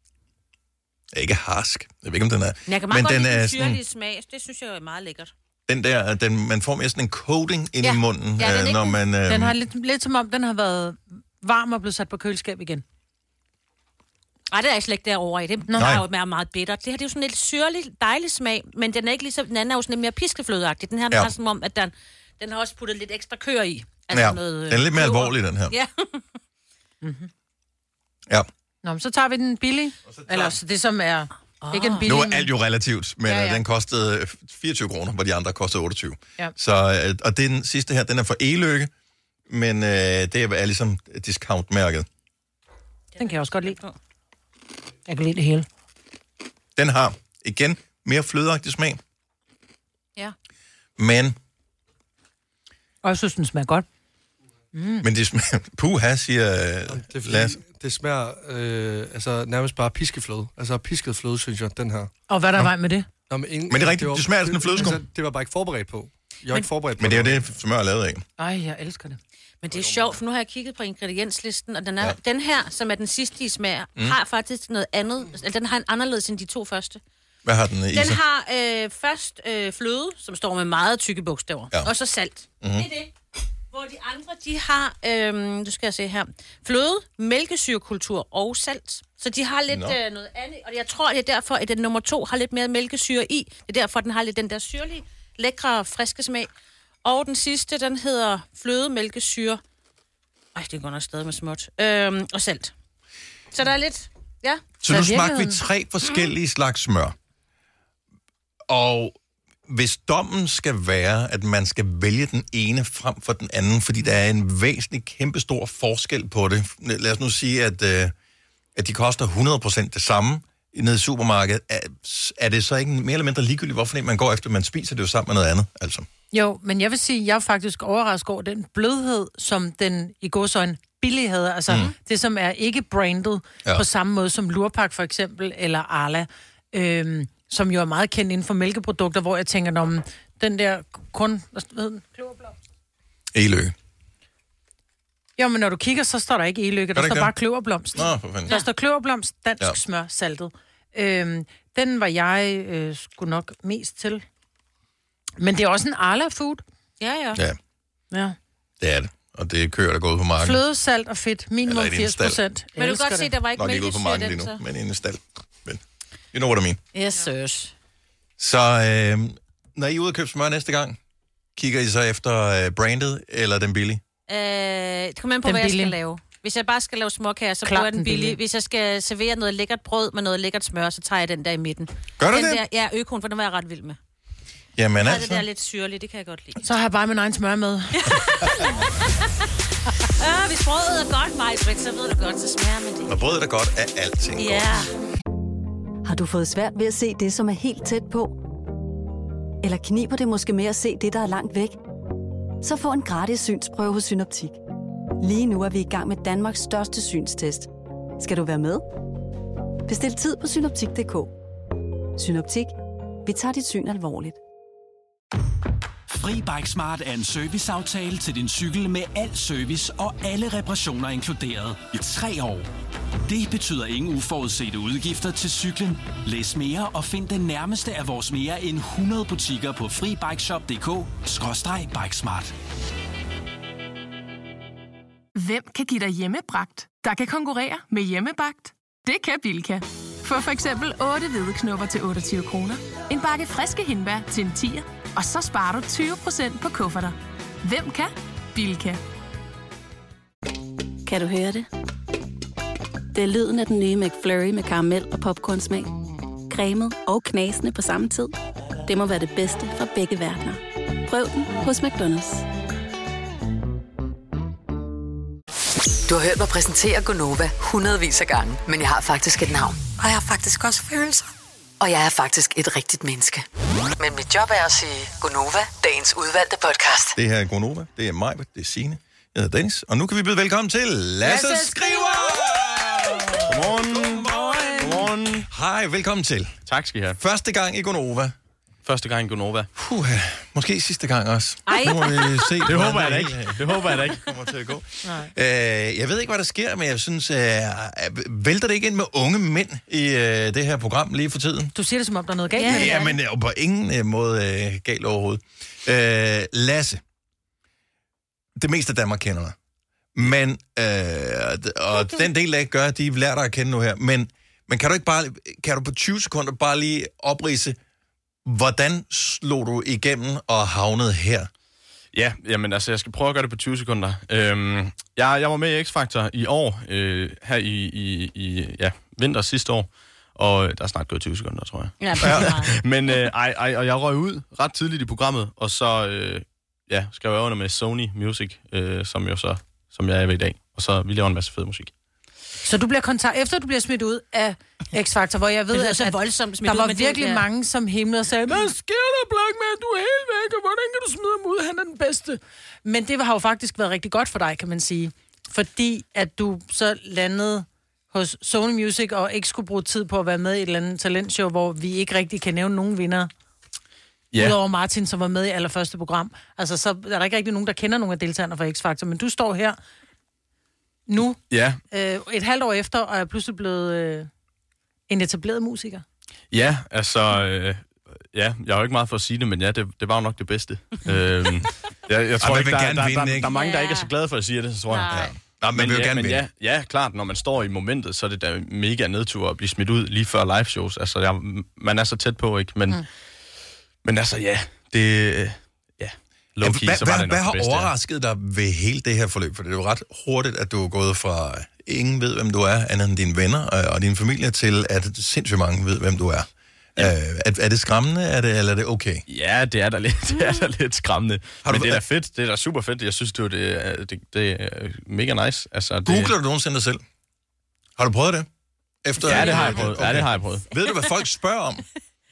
Ikke harsk. Jeg ved ikke, om den er... Jeg kan meget godt lide den syrlige smag. Det synes jeg er meget lækkert. Den der, den, man får mere sådan en coating ind ja. i munden, ja, øh, når man... Øh... Den har lidt, lidt som om, den har været varm og blevet sat på køleskab igen. Ej, det er slet ikke derovre i det. Den er jo meget, meget bitter. Det her det er jo sådan lidt syrlig, dejlig smag, men den er ikke ligesom... Den anden er jo sådan lidt mere piskeflødeagtig. Den her ja. er som om, at den, den har også puttet lidt ekstra køer i. Altså ja, noget, den er lidt mere køber. alvorlig, den her. Ja. mm-hmm. Ja. Nå, men så tager vi den billige. Tager... Eller så det, som er... Oh. Ikke en billig, nu er alt jo relativt, men ja, ja. den kostede fireogtyve kroner, hvor de andre kostede otteogtyve. Ja. Så, og den sidste her, den er for E-Lykke, men øh, det er ligesom discount-mærket. Den kan jeg også godt lide. Jeg kan lide det hele. Den har, igen, mere flødeagtig smag. Ja. Men... Og jeg synes, den smager godt. Mm. Men det smager... Puha, siger det, Lasse. Det smager øh, altså nærmest bare piskefløde. Altså pisket fløde, synes jeg, den her. Og hvad er der vej med det? Nå, men, ingen, men det er rigtigt, det, var, det smager sådan en flødeskum. Altså, det var bare ikke forberedt på. Jeg var men, ikke forberedt på Men det er jo det, smør er lavet af. Ej, jeg elsker det. Men det er sjovt, for nu har jeg kigget på ingredienslisten, og den, er, ja. den her, som er den sidste i smag, mm. har faktisk noget andet. Altså, den har en anderledes end de to første. Hvad har den i Den sig? har øh, først øh, fløde, som står med meget tykke bogstaver, ja. og så salt. Mm-hmm. Det er det. Hvor de andre, de har, øh, nu skal jeg se her, fløde, mælkesyrekultur og salt. Så de har lidt no. øh, noget andet, og jeg tror, det er derfor, at den nummer to har lidt mere mælkesyre i. Det er derfor, den har lidt den der syrlige, lækre, friske smag. Og den sidste, den hedder fløde, mælkesyre. Ej, det går nok stadig med småt. Øhm, og salt. Så der er lidt, ja. Så nu smagte vi tre forskellige slags smør. Og hvis dommen skal være, at man skal vælge den ene frem for den anden, fordi der er en væsentlig kæmpestor forskel på det. Lad os nu sige, at, øh, at de koster hundrede procent det samme nede i supermarkedet. Er, er det så ikke mere eller mindre ligegyldigt, hvorfor man går efter, man spiser det jo sammen med noget andet, altså? Jo, men jeg vil sige, at jeg er faktisk overrasket over den blødhed, som den i gåseøjne billige havde. Altså mm. det, som er ikke branded ja. på samme måde som Lurpak for eksempel, eller Arla, øhm, som jo er meget kendt inden for mælkeprodukter, hvor jeg tænker om den der kun... Hvad hedder den? Kløverblomst? E-Lykke. Jo, men når du kigger, så står der ikke E-Lykke. Der står bare kløverblomst. Nå, for fanden. Der står kløverblomst, dansk ja. smør, saltet. Øhm, den var jeg øh, sgu nok mest til. Men det er også en Arla-food. Ja, ja. Ja. Ja. Det er det. Og det kører, der går ud på marken. Fløde, salt og fedt. Minimum firs procent. Men du kan godt se, der var ikke mælkesyre den. Nok ikke ud på marken lige nu, men i en stald. Men you know what I mean. Yes, sirs. Så øh, når I er ude og købe smør næste gang, kigger I så efter øh, branded eller den billige? Øh, det kommer an på, den hvad billige. Jeg skal lave. Hvis jeg bare skal lave småkager, så bruger jeg den billige. Hvis jeg skal servere noget lækkert brød med noget lækkert smør, så tager jeg den der i midten. Gør du den det? Der, ja, økoen, for den var jeg ret vild med. Jamen så altså. Det der lidt syrligt, det kan jeg godt lide. Så har jeg bare min egen smør med. Ja, hvis brødet er godt, Majbrit, så ved du godt, så smager man det. Når brødet er godt, er alting ja. godt. Har du fået svært ved at se det, som er helt tæt på? Eller kniber det måske med at se det, der er langt væk? Så få en gratis synsprøve hos Synoptik. Lige nu er vi i gang med Danmarks største synstest. Skal du være med? Bestil tid på synoptik punktum d k. Synoptik. Vi tager dit syn alvorligt. Fri Bike Smart er en serviceaftale til din cykel med al service og alle reparationer inkluderet i tre år. Det betyder ingen uforudsete udgifter til cyklen. Læs mere og find den nærmeste af vores mere end hundrede butikker på fri bike shop punktum d k skråstreg bikesmart. Hvem kan give dig hjemmebragt, der kan konkurrere med hjemmebagt? Det kan Bilka. Få for eksempel otte hvideknopper til otteogtyve kroner, en bakke friske hindbær til en tier, og så sparer du tyve procent på kufferter. Hvem kan? Bilka. Kan du høre det? Det er lyden af den nye McFlurry med karamel og popcornsmag. Cremet og knasende på samme tid. Det må være det bedste fra begge verdener. Prøv den hos McDonald's. Du har hørt mig præsentere Gonova hundredvis af gange, men jeg har faktisk et navn. Og jeg har faktisk også følelser. Og jeg er faktisk et rigtigt menneske. Men mit job er at sige Gonova, dagens udvalgte podcast. Det her er Gonova, det er mig, det er Signe, jeg hedder Dennis. Og nu kan vi byde velkommen til Lasse, Lasse Skriver! Godmorgen. Godmorgen. Godmorgen. Hej, velkommen til. Tak skal I have. Første gang i Gonova. Første gang i Gonova. Puh, måske sidste gang også. Ej. Nu må vi se. Det håber jeg da ikke. Det håber jeg da ikke. Kommer til at gå. Øh, jeg ved ikke, hvad der sker, men jeg synes, øh, vælter det ikke ind med unge mænd i øh, det her program lige for tiden? Du siger det, som om der er noget galt. Ja, ja, men jo på ingen øh, måde øh, galt overhovedet. Øh, Lasse. Det meste af Danmark kender dig. Men, øh, og den del af gør, de lærer dig at kende nu her. Men, men kan du ikke bare, kan du på tyve sekunder bare lige opridse, hvordan slog du igennem og havnede her? Ja, jamen altså, jeg skal prøve at gøre det på tyve sekunder. Øhm, jeg, jeg var med i X-Factor i år, øh, her i, i, i ja, vinter sidste år, og der er snart gået tyve sekunder, tror jeg. Ja, men øh, ej, ej, og jeg røg ud ret tidligt i programmet, og så øh, ja, skrev jeg under med Sony Music, øh, som jo så, som jeg er ved i dag, og så vi laver en masse fed musik. Så du bliver kontakt efter du bliver smidt ud af X-Factor, hvor jeg ved, at, at voldsomt smidt der ud var med virkelig det, mange, som himlede og sagde, hvad sker der, Blackman? Du er helt væk, og hvordan kan du smide ham ud? Han er den bedste. Men det har jo faktisk været rigtig godt for dig, kan man sige. Fordi at du så landede hos Sony Music og ikke skulle bruge tid på at være med i et eller andet talentshow, hvor vi ikke rigtig kan nævne nogen vinder. Yeah. Udover Martin, som var med i allerførste program. Altså, så er der ikke rigtig nogen, der kender nogen af deltagerne fra X-Factor. Men du står her nu, ja. øh, et halvt år efter, og er pludselig blevet øh, en etableret musiker. Ja, altså, øh, ja, jeg har jo ikke meget for at sige det, men ja, det, det var jo nok det bedste. øhm, jeg, jeg tror Ej, ikke, der, vinde, der, ikke? der, der er mange, der ikke er så glade for at sige det, så tror jeg. Ja. Nå, men, men, vil jo ja, gerne men vinde. ja, ja, klart, når man står i momentet, så er det da mega nedtur at blive smidt ud lige før live shows. Altså, jeg, man er så tæt på, ikke? Men, mm. men altså, ja, det... Ja. Low-key, hvad, så hvad, hvad har bedste, overrasket dig ved hele det her forløb? For det er jo ret hurtigt, at du er gået fra ingen ved, hvem du er, andet end dine venner og din familie, til at sindssygt mange ved, hvem du er. Ja. Øh, er, er det skræmmende, er det, eller er det okay? Ja, det er da lidt, det er da lidt skræmmende. Har du, men det er da fedt, det er da super fedt. Jeg synes, det, det, det, det er mega nice. Altså, det... Googler du nogensinde dig selv? Har du prøvet det? Efter ja, det har jeg prøvet. Okay. Ja, det har jeg prøvet. Ved du, hvad folk spørger om?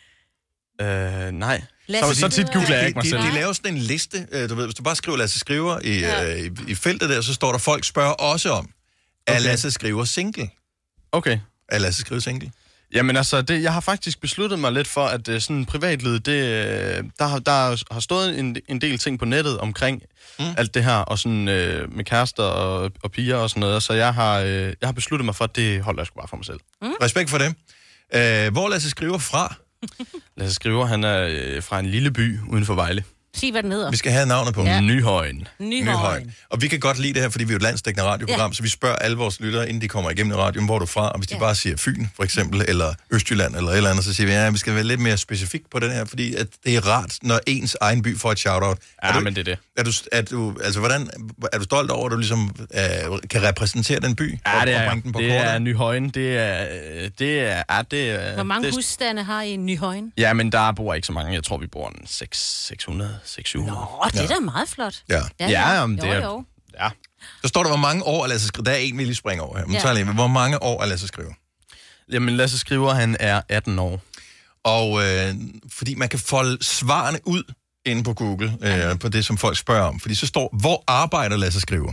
øh, nej. Så, så tit googler jeg ikke mig selv. De, de laver sådan en liste, du ved, hvis du bare skriver Lasse Skriver i, ja. øh, i, i feltet der, så står der, folk spørger også om, er okay. Lasse Skriver single? Okay. Er Lasse Skriver single? Jamen altså, det, jeg har faktisk besluttet mig lidt for, at uh, sådan privatlivet, det, der, har, der har stået en, en del ting på nettet omkring mm. alt det her, og sådan uh, med kærester og, og piger og sådan noget, så jeg har, uh, jeg har besluttet mig for, at det holder jeg sgu bare for mig selv. Mm. Respekt for det. Uh, hvor Lasse Skriver fra? Lasse Skriver, han er øh, fra en lille by uden for Vejle. Sig, hvad den hedder. Vi skal have navnet på. Ja. Nyhøjen. Nyhøjen. Nyhøjen. Og vi kan godt lide det her, fordi vi er et landsdækkende radioprogram, ja. Så vi spørger alle vores lyttere, inden de kommer igennem i radioen, hvor er du fra? Og hvis de ja. bare siger Fyn, for eksempel, eller Østjylland, eller et eller andet, så siger vi, ja, vi skal være lidt mere specifikt på den her, fordi at det er rart, når ens egen by får et shout-out. Ja, du, men det er det. Er du, er du, altså, hvordan, er du stolt over, at du ligesom øh, kan repræsentere den by? Ja, og, det er, og bringe den på det kortet? er Nyhøjen. Det er, det er, ja, det er... Hvor mange det, husstande har I i Nyhøjen? Ja, men der bor ikke så mange. Jeg tror, vi bor en seks hundrede, seks hundrede. Nå, det er da meget flot. Ja. Ja, ja, om det jo, er... Jo. Ja. Der står der, hvor mange år er Lasse Skriver. Der er en, vi lige springer over her. Men ja. tager lige, hvor mange år er Lasse Skriver? Jamen, Lasse Skriver, han er atten år. Og øh, fordi man kan folde svarene ud inde på Google, øh, på det, som folk spørger om. Fordi så står, hvor arbejder Lasse Skriver?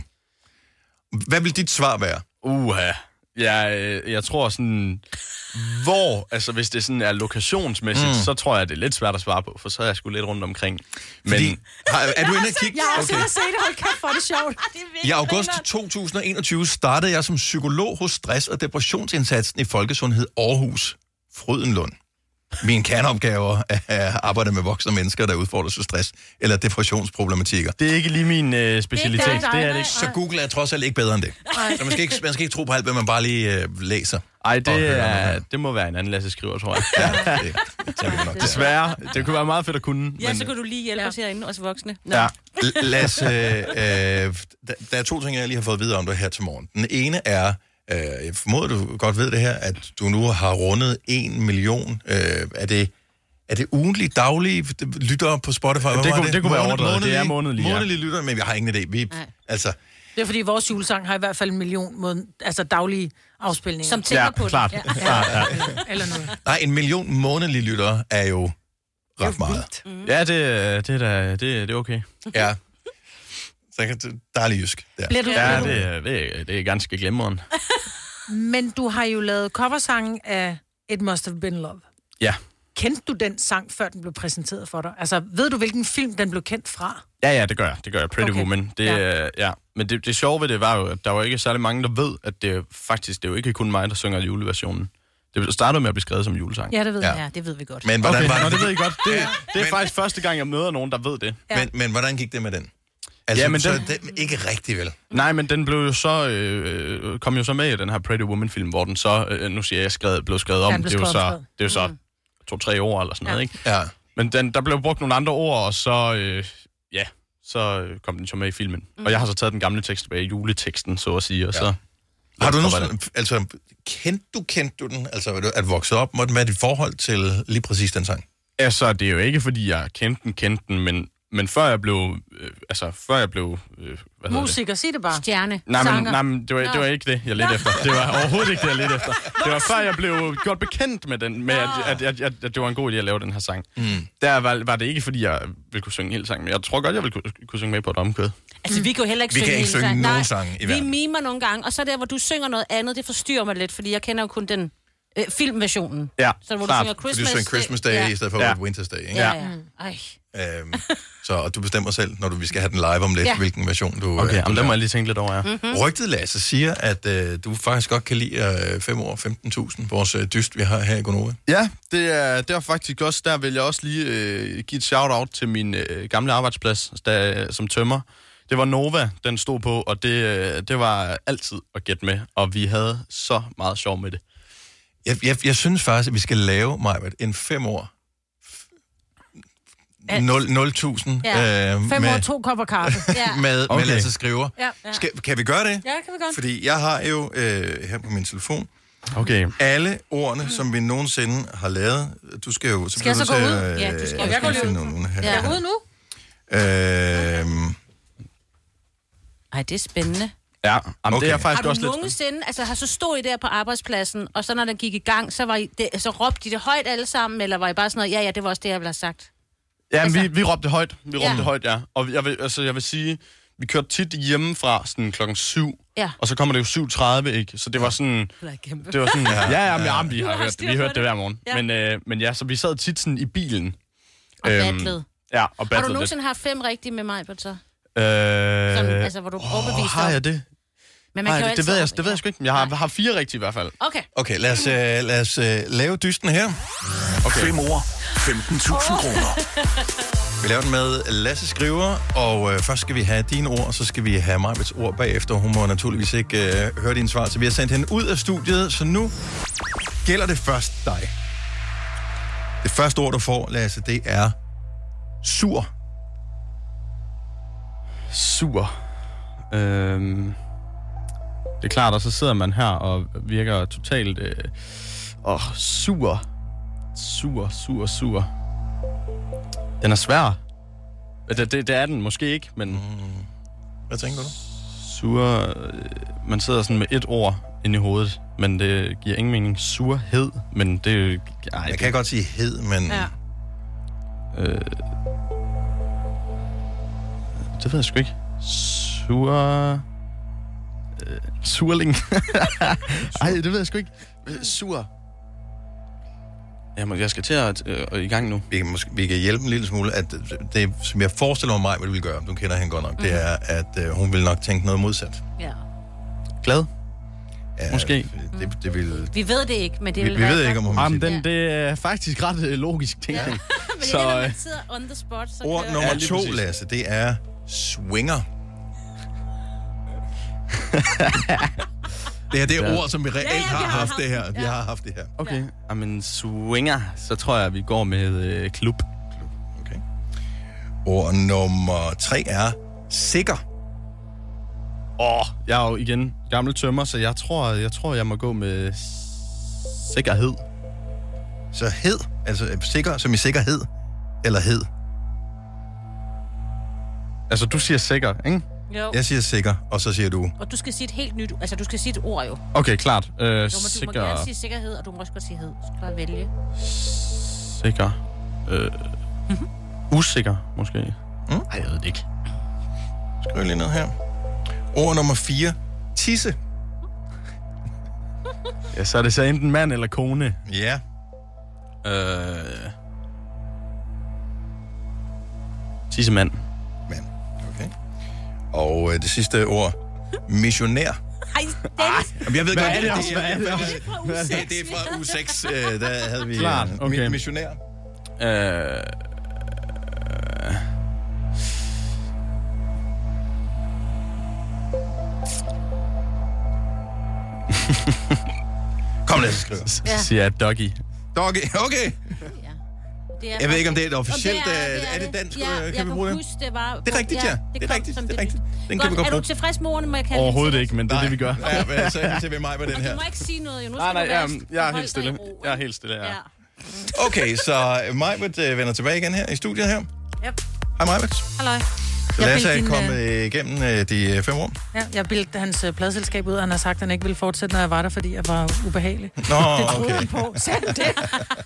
Hvad vil dit svar være? Uha. Jeg, øh, jeg tror sådan... Hvor, altså hvis det sådan er lokationsmæssigt, mm. så tror jeg, det er lidt svært at svare på, for så er jeg sgu lidt rundt omkring. Men Fordi, har, er du inde og kigge? Jeg har også okay. set det, hold kæft, for det sjovt. I august to tusind og enogtyve startede jeg som psykolog hos stress- og depressionsindsatsen i Folkesundhed Aarhus, Frydenlund. Mine kerneopgaver er at arbejde med voksne mennesker, der udfordres af stress eller depressionsproblematikker. Det er ikke lige min øh, specialitet. Det er, det, det er det ikke. Så Google er trods alt ikke bedre end det. Så man skal ikke, man skal ikke tro på alt, hvad man bare lige øh, læser. Ej, det, er, det må være en anden Lasse Skriver, tror jeg. Ja, det, det tænker jeg nok. Desværre. Det kunne være meget fedt at kunne. Ja, men, så kunne du lige hjælpe os herinde, os voksne. Nå. Ja. Lasse, øh, der, der er to ting, jeg lige har fået videre om dig her til morgen. Den ene er, øh, jeg formoder, du godt ved det her, at du nu har rundet en million. Øh, er det Er det ugentlige, daglige lyttere på Spotify? Det, det, kunne, det? det kunne være Måned, overdrevet. Det er månedlige, ja. Månedlige lyttere, men vi har ingen idé. Vi, altså... Det er fordi, vores julesang har i hvert fald en million måden, altså daglige afspilninger. Som tænker ja, på klart. det. Ja, klart. Ja. Eller, eller noget. Nej, en million månedlige lyttere er jo ret meget. Mm. Ja, det, det, er da, det, det er okay. Ja. Så kan det dejligt jysk. Der. Bliver du, ja, det, er, det, er, det er ganske glemrende. Men du har jo lavet coversangen af It Must Have Been Love. Ja. Kendte du den sang, før den blev præsenteret for dig? Altså, ved du, hvilken film den blev kendt fra? Ja, ja, det gør jeg. Det gør jeg. Pretty okay. Woman. Det, ja. ja. Men det, det sjove ved det var jo, at der var ikke særlig mange, der ved, at det faktisk det er jo ikke kun mig, der synger juleversionen. Det startede med at blive skrevet som julesang. Ja, det ved jeg. Ja, det ved vi godt. Men hvordan okay, var det? Nå, det ved I godt. Det, ja, det er men, faktisk første gang, jeg møder nogen, der ved det. Ja. Men, men hvordan gik det med den? Altså, ja, men så den, den ikke rigtig vel? Nej, men den blev jo så, øh, kom jo så med i den her Pretty Woman-film, hvor den så, øh, nu siger jeg, skrevet, blev skrevet om. Ja, blev det, er så, det er jo så mm. to-tre år eller sådan ja. noget, ikke? Ja. Men den, der blev brugt nogle andre ord, og så, øh, ja, så kom den jo med i filmen. Mm. Og jeg har så taget den gamle tekst tilbage, juleteksten, så at sige, og ja. så... Har du nogen, altså, kendte du, kendte du den? Altså, at vokse op, må den være dit forhold til lige præcis den sang? Altså, det er jo ikke, fordi jeg kendte den, kendte den, men, men før jeg blev, øh, altså, før jeg blev, øh, hvad musiker, sig det bare. Stjerne. Nej, men, nej, men det, var, det var ikke det, jeg ledte efter. Det var overhovedet ikke det, jeg ledte efter. Det var før jeg blev godt bekendt med den, med at, at, at, at, at det var en god idé at lave den her sang. Mm. Der var, var det ikke, fordi jeg ville kunne synge hele sangen, men jeg tror godt, jeg ville kunne, kunne synge med på et omkød. Altså, vi kan jo heller ikke vi synge kan ikke synge nogen sang i verden. Vi mimer nogle gange, og så der, hvor du synger noget andet, det forstyrrer mig lidt, fordi jeg kender jo kun den øh, filmversionen. Ja, så hvor klart. du synger Christmas, du synger Christmas Day ja. i stedet for ja. Winter's Day, ikke? Ja, ja. Ej. Øhm, så og du bestemmer selv, når du vi skal have den live om lidt, ja. hvilken version du... Okay, øh, jamen, der må jeg lige tænke lidt over, ja. Mm-hmm. Rygtet, Lasse, siger, at øh, du faktisk godt kan lide øh, fem år femten tusind, vores øh, dyst, vi har her i Gonova. Ja, det er, det er faktisk også, der vil jeg også lige øh, give et shout-out til min øh, gamle arbejdsplads, der, som tømmer. Det var Nova, den stod på, og det, det var altid at gætte med, og vi havde så meget sjov med det. Jeg, jeg, jeg synes faktisk, at vi skal lave, Majbert, en fem år nul tusind ja. øh, Fem med, år, to kopper kaffe. ja. med, okay. med Lasse Skriver. Ja. Ja. Skal, kan vi gøre det? Ja, kan vi godt. Fordi jeg har jo øh, her på min telefon okay. alle ordene, som vi nogensinde har lavet. Du skal jo... Så skal jeg så gå ud? Øh, ja, du skal. Jeg, jeg går lige ud. Her. Jeg er ude nu. Øh, Ej, det er spændende. Ja, jamen, okay. det er faktisk har også lidt... Har du nogensinde, altså har så stået I der på arbejdspladsen, og så når den gik i gang, så, var I det, så råbte I det højt alle sammen, eller var I bare sådan noget, ja, ja, det var også det, jeg ville have sagt? Ja, altså... vi, vi råbte højt. Vi råbte ja. højt, ja. Og jeg vil, altså, jeg vil sige, vi kørte tit hjemmefra sådan klokken syv, ja. og så kommer det jo syv tredive, ikke? Så det var sådan... Det var sådan, ja, ja, men, ja, vi har hørt det. Vi hørte det hver morgen. Ja. Men, øh, men ja, så vi sad tit sådan i bilen. Og øhm, battlede. Ja, og battlede. Har du nogensinde haft fem rigtige med mig, så? Øh... Sådan, altså, hvor du overbeviste oh, har jeg det? Men man Nej, kan det, det, ved jeg, det ved jeg sgu ikke. Jeg har, har fire rigtige i hvert fald. Okay. Okay, lad os, uh, lad os uh, lave dysten her. Okay. Fem ord, femten tusind kroner. Vi laver den med Lasse Skriver, og uh, først skal vi have dine ord, og så skal vi have Majbets ord bagefter. Hun må naturligvis ikke uh, høre dine svar, så vi har sendt hende ud af studiet, så nu gælder det først dig. Det første ord, du får, Lasse, det er sur. Sur. Øhm... Det er klart, og så sidder man her og virker totalt øh, åh, sur. Sur, sur, sur. Den er svær. Det, det, det er den måske ikke, men... Mm. Hvad tænker du? Sur... Øh, man sidder sådan med et ord inde i hovedet, men det giver ingen mening. Surhed, men det... Ej, jeg kan det, godt sige hed, men... Ja. Øh, det ved jeg sgu ikke. Sur... Øh, surling. Ej, det ved jeg sgu ikke. Sur. Jamen, jeg skal til at øh, i gang nu. Vi kan, måske, vi kan hjælpe en lille smule, at det, som jeg forestiller mig, hvad du vil gøre, du kender hende godt nok, mm. det er, at øh, hun vil nok tænke noget modsat. Ja. Glad? Ja, måske. Det, det vil... Vi ved det ikke, men det vi, vil vi være... Vi ved ikke, om hun Jamen, den, det er faktisk ret øh, logisk tænkning. Ja. Men så, det er, når man sidder on the spot, så ord nummer ja, to, Lasse, det er swinger. Det er det ja. ord, som vi reelt ja, ja, vi har, har haft det her. Ja. Vi har haft det her. Okay. Ja. Jamen, swinger, så tror jeg, vi går med øh, klub. Klub, okay. Ord nummer tre er sikker. Åh, oh, jeg er jo igen gammel tømmer, så jeg tror, jeg tror, jeg må gå med sikkerhed. Så hed, altså sikker, som i sikkerhed, eller hed? Altså, du siger sikker, ikke? Jo. Jeg siger sikker, og så siger du... Og du skal sige et helt nyt... Altså, du skal sige et ord jo. Okay, klart. Øh, du, må, sikker... du må gerne sige sikkerhed, og du må også godt sige hed. Så skal du bare vælge. Sikker. Øh, usikker, måske. Mm? Ej, jeg ved det ikke. Skriv lige ned her. Ord nummer fire. Tisse. Ja, så er det så enten mand eller kone. Ja. Øh... Tissemand. Mand, okay. Og øh, det sidste ord. Missionær. Ej, Dennis. Jeg ved Hvad godt, er det også? det, Hvad er det også? det, det er fra uge seks. Øh, der havde vi Klart, øh, okay. missionær. Øh... Kom, lad os skrive. Ja. Siger jeg doggy. Doggy, okay. Det er Jeg ved ikke, om det er et officielt... det er, er, det er, er det dansk? Ja, kan jeg vi kan bruge det? huske, det var... Det er rigtigt, ja. Det, Det er kom rigtigt, som det er det. rigtigt. Den Godt, kan vi godt er du bruge. tilfreds med ordene, må jeg kalde Overhovedet det? ikke, men det er det, vi gør. Ja, men så er vi til ved mig med den Og her. du må ikke sige noget, jo. Nu Nej, skal nej, du være jeg, jeg er holde helt stille. dig i ro, Jeg er helt stille, ja. Ja. Okay, så Majbert øh, vender tilbage igen her i studiet her. Yep. Hej Majbert. Halløj. Så Jeg Lasse er bildte din, kommet igennem øh, de øh, fem år. Ja, jeg bildte hans øh, pladselskab ud, og han har sagt, at han ikke ville fortsætte, når jeg var der, fordi jeg var ubehagelig. Nå, det troede okay. han på. Sagde han det?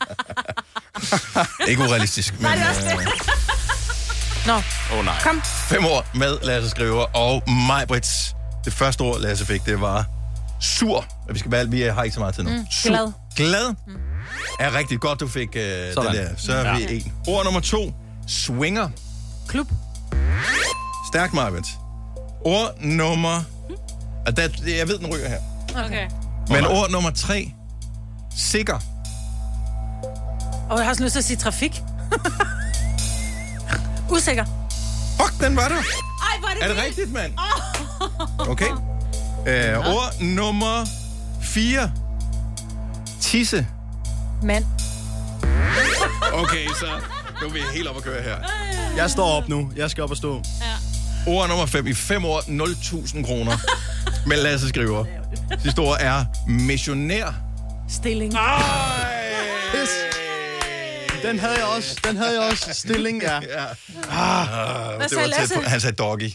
Ikke urealistisk, men... Nej, det er også det. Nå, Åh oh, nej. kom. Fem år med Lasse Skriver, og Majbrits. Det første ord, Lasse fik, det var sur. Vi skal være, vi har ikke så meget tid nu. Mm, sur. glad. Glad? Mm. Er rigtig godt, du fik uh, den der. Så er vi Ja. en. Ord nummer to. Swinger. Klub. Stærkt, Majbrit. Ord nummer... Og der, jeg ved, den ryger her. Okay. Men ord nummer tre. Sikker. Og jeg har også lyst til at sige trafik. Usikker. Fuck, den var der. Ej, hvor er det Er det vildt. rigtigt, mand? Okay. Uh, ord nummer fire. Tisse. Mand. Okay, så nu er vi helt op at køre her. Jeg står op nu. Jeg skal op og stå. Ja. Ord nummer fem. I fem år, nul tusind kroner. Men Lasse Skriver. Sidste ord er missionær. Stilling. Pis. Den havde jeg også. Den havde jeg også. Stilling, ja. Ja. Ah, Hvad det var sagde tæt Lasse? på. Han sagde doggy.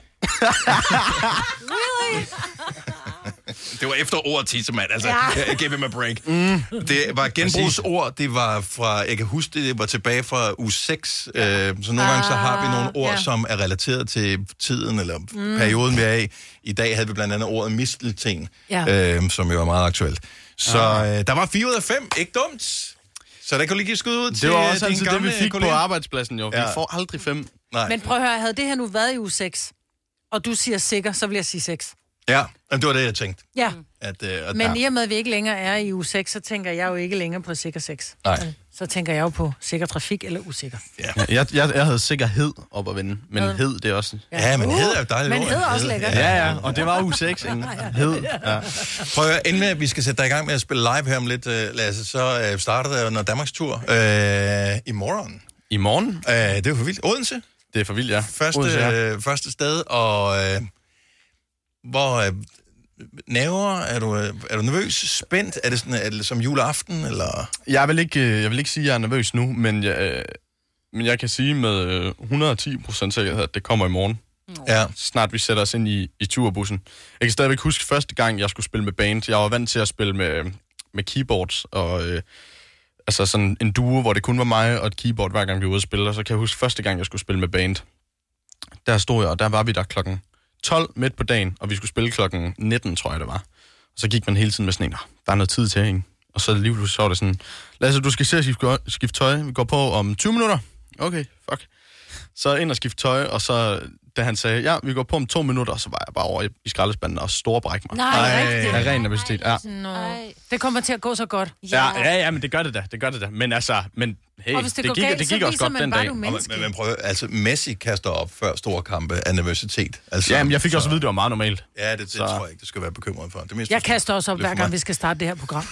Really? Det var efter ordet tissemand. Altså, Ja. jeg give him a break. Mm. Det var genbrugsord. Det var fra, jeg kan huske det, det var tilbage fra uge seks. Øh, så nogle gange så har vi nogle ord, ja. som er relateret til tiden eller mm. perioden, vi er i. I dag havde vi blandt andet ordet mistelten, Ja. øh, som jo er meget aktuelt. Så øh, der var fire ud af fem. Ikke dumt. Så der kan du lige give skud ud til Det var også din altid det, gamle vi fik kollega. på arbejdspladsen, jo. Vi Ja. får aldrig fem. Nej. Men prøv at høre, havde det her nu været i uge seks, og du siger sikker, så vil jeg sige seks. Ja, men det var det, jeg tænkte. Ja, At, øh, at men der... i og med, at vi ikke længere er i uge seks, så tænker jeg jo ikke længere på sikker seks. Nej. Så tænker jeg jo på sikker trafik eller usikker. Ja. Jeg, jeg, jeg havde sikkerhed op at vinde, men Hed. hed det er også... Ja, men hed er jo dejligt Men ord. hed er også lækkert. Ja, ja, og det var uge seks, ikke? Hed, ja. Prøv at høre, inden at vi skal sætte dig i gang med at spille live her om lidt, uh, Lasse, så uh, starter der noget Danmarks tur uh, i morgen. I morgen? Uh, det er jo for vildt. Odense, Det er for vildt, ja. første, Odense, ja. uh, første sted, og uh, hvor uh, nerver, er du, uh, er du nervøs, spændt? Er det, sådan, er det som juleaften, eller? Jeg vil ikke, øh, jeg vil ikke sige, at jeg er nervøs nu, men jeg, øh, men jeg kan sige med øh, et hundrede og ti procent sikkerhed, at det kommer i morgen. Ja. Snart vi sætter os ind i, i turbussen. Jeg kan stadigvæk huske første gang, jeg skulle spille med band. Jeg var vant til at spille med, med keyboards, og øh, altså sådan en duo, hvor det kun var mig og et keyboard, hver gang vi var ude at spille. Og så kan jeg huske første gang, jeg skulle spille med band. Der stod jeg, og der var vi der klokken tolv midt på dagen, og vi skulle spille klokken nitten, tror jeg det var. Og så gik man hele tiden med sådan en, der er noget tid til, ikke? Og så lige pludselig så var det sådan, Lasse, du skal se at skifte, skifte tøj. Vi går på om tyve minutter. Okay, fuck. Så ind og skifte tøj, og så da han sagde, ja, vi går på om to minutter, så var jeg bare over i, i skraldespanden og storbræk mig. Nej, rigtigt. Af ren nervøsitet, ja. Nå. Det kommer til at gå så godt. Ja, ja, ja, men det gør det da, det gør det da. Men altså, men hey, Og hvis det det, går gik, galt, det så gik også viser godt man den bare, dag. du er Men, menneske. men, men prøv, altså Messi kaster op før store kampe af nervøsitet. Altså, Ja, men jeg fik så, også at vide, det var meget normalt. Ja, det, det Så- tror jeg ikke, du skal være bekymret for. Det er mest Jeg for- kaster også op, det er hver for gang mig. vi skal starte det her program.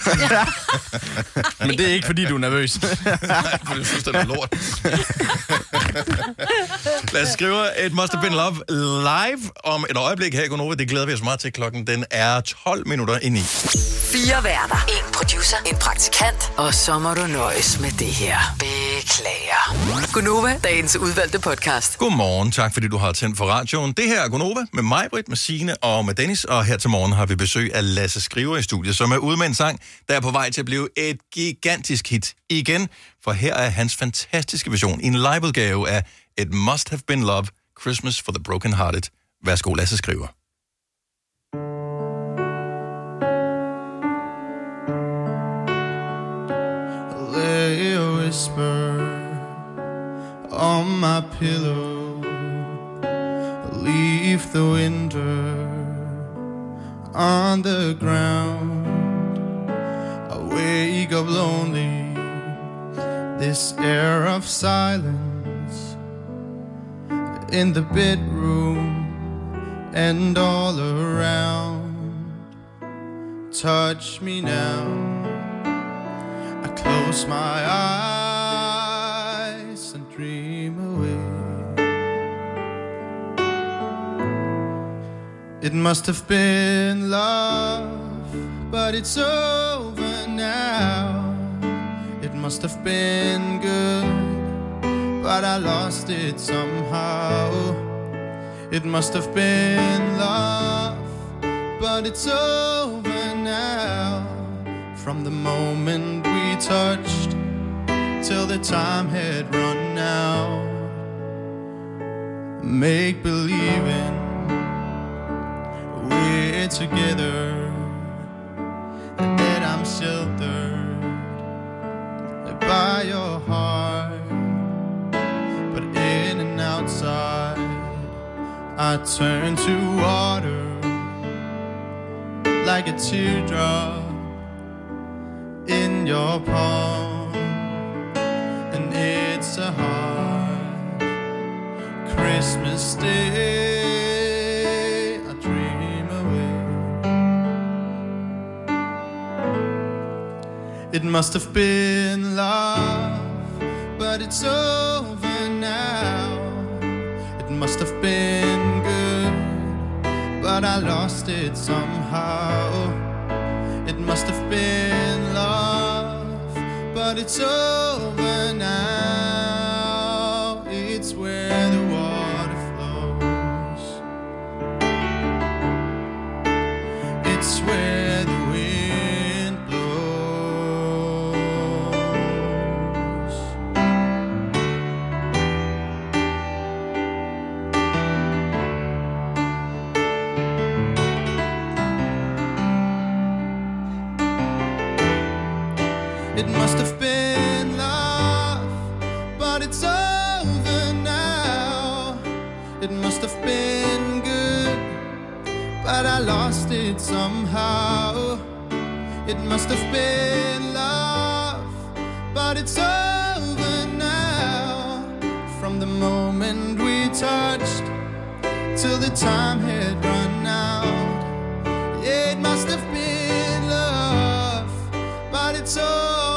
Men det er ikke, fordi du er nervøs. Nej, for du synes, det er lort. Lad os skrive et Must Have Been Love live om et øjeblik her i Gonova. Det glæder vi os meget til. Klokken den er tolv minutter i ni. Fire værter. En producer. En praktikant. Og så må du nøjes med det her. Beklager. Gonova, dagens udvalgte podcast. Godmorgen. Tak fordi du har tændt for radioen. Det her er Gonova med mig, Britt, med Signe og med Dennis. Og her til morgen har vi besøg af Lasse Skriver i studiet, som er ude med en sang, der er på vej til at blive et gigantisk hit igen. For her er hans fantastiske version i en liveudgave af It Must Have Been Love, Christmas for the Broken Hearted. Værsgo, Lasse Skriver. Lay a whisper on my pillow, leave the winter on the ground. I wake up lonely, this air of silence in the bedroom and all around. Touch me now, I close my eyes and dream away. It must have been love, but it's over now. It must have been good, but I lost it somehow. It must have been love, but it's over now. From the moment we touched till the time had run out. Make believing we're together, and that I'm sheltered by your heart. But in and outside, I turn to water like a teardrop in your palm, and it's a hard Christmas day. I dream away. It must have been love, but it's over now. It must have been good, but I lost it somehow. It must have been love, but it's over now. It's where the water flows. It's where the wind blows. It must have been love, but it's over now. It must have been good, but I lost it somehow. It must have been love, but it's over now. From the moment we touched till the time had run out. It must have been love, but it's over.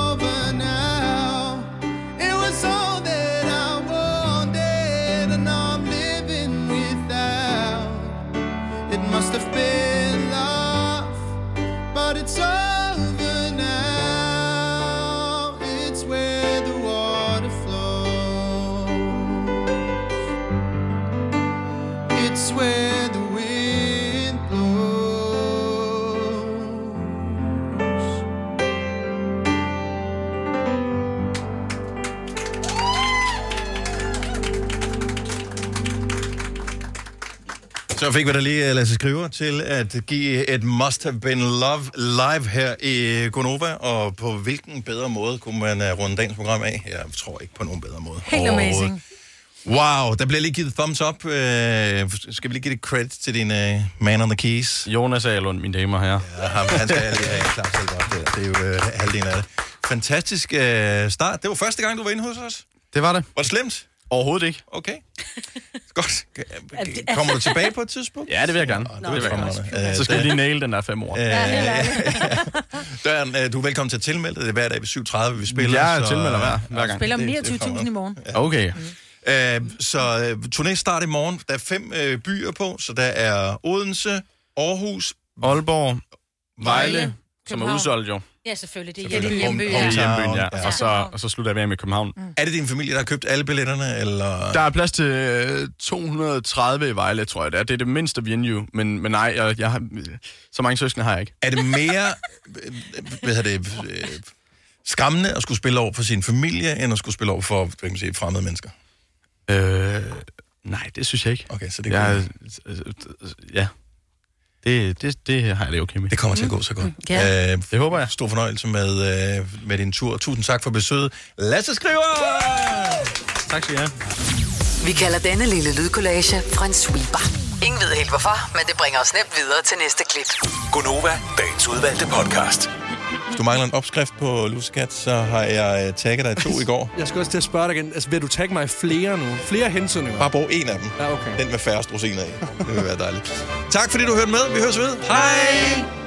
Must have been love, but it's over now. It's where the water flows. It's where the wind blows. Så fik vi da lige Lasse Skriver til at give et Must Have Been Love live her i Gonova, og på hvilken bedre måde kunne man runde dagens program af? Jeg tror ikke på nogen bedre måde. Helt amazing. Wow, der bliver lige givet thumbs up. Uh, skal vi lige give det credit til din uh, man on the keys? Jonas Ahlund, mine damer her. Ja, ham, han skal lige have klart selv godt. Det, det er jo uh, halvdelen af det. Fantastisk uh, start. Det var første gang, du var inde hos os. Det var det. Var det slemt? Overhovedet ikke. Okay. Godt. Kommer du tilbage på et tidspunkt? Ja, det vil jeg gerne. Nå, det vil jeg gerne. Så skal vi lige nail den der fem år. Ja, Døren, du er velkommen til at tilmelde. Det er hver dag ved syv tredive, vi spiller. Jeg er tilmelder hver, hver gang. Vi spiller om niogtyve tusind i morgen. Okay. Øh, så øh, turnéstart i morgen. Der er fem øh, byer på, så der er Odense, Aarhus, Aalborg, Vejle, Vejle som er udsolgt jo. Ja, selvfølgelig. Det er Selvfølgelig. hjembyen. Home- Det er hjembyen, ja. Ja. Og så, og så slutter jeg med i København. Mm. Er det din familie, der har købt alle billetterne, eller? Der er plads til øh, to hundrede og tredive i Vejle, tror jeg det er. Det er det mindste venue, men, men nej, jeg, jeg har, så mange søskende har jeg ikke. Er det mere øh, hvad hedder det, øh, skræmmende at skulle spille over for sin familie, end at skulle spille over for, hvad kan man sige, fremmede mennesker? Øh, nej, det synes jeg ikke. Okay, så det jeg, øh, ja. Det, det, det har jeg det okay med. Det kommer til at gå så godt. Ja. Øh, det håber jeg. Stor fornøjelse med, øh, med din tur. Tusind tak for besøget. Lasse Skriver! Tak skal I have. Vi kalder denne lille lydkollage en sweeper. Ingen ved helt hvorfor, men det bringer os nemt videre til næste klip. Gonova, dagens udvalgte podcast. Hvis du mangler en opskrift på lusekat, så har jeg tagget dig to i går. Jeg skal også til at spørge dig igen. Altså, vil du tagge mig flere nu? Flere hensynninger? Bare brug en af dem. Ja, okay. Den med færrest rosiner i. Det vil være dejligt. Tak fordi du hørte med. Vi høres ved. Hej!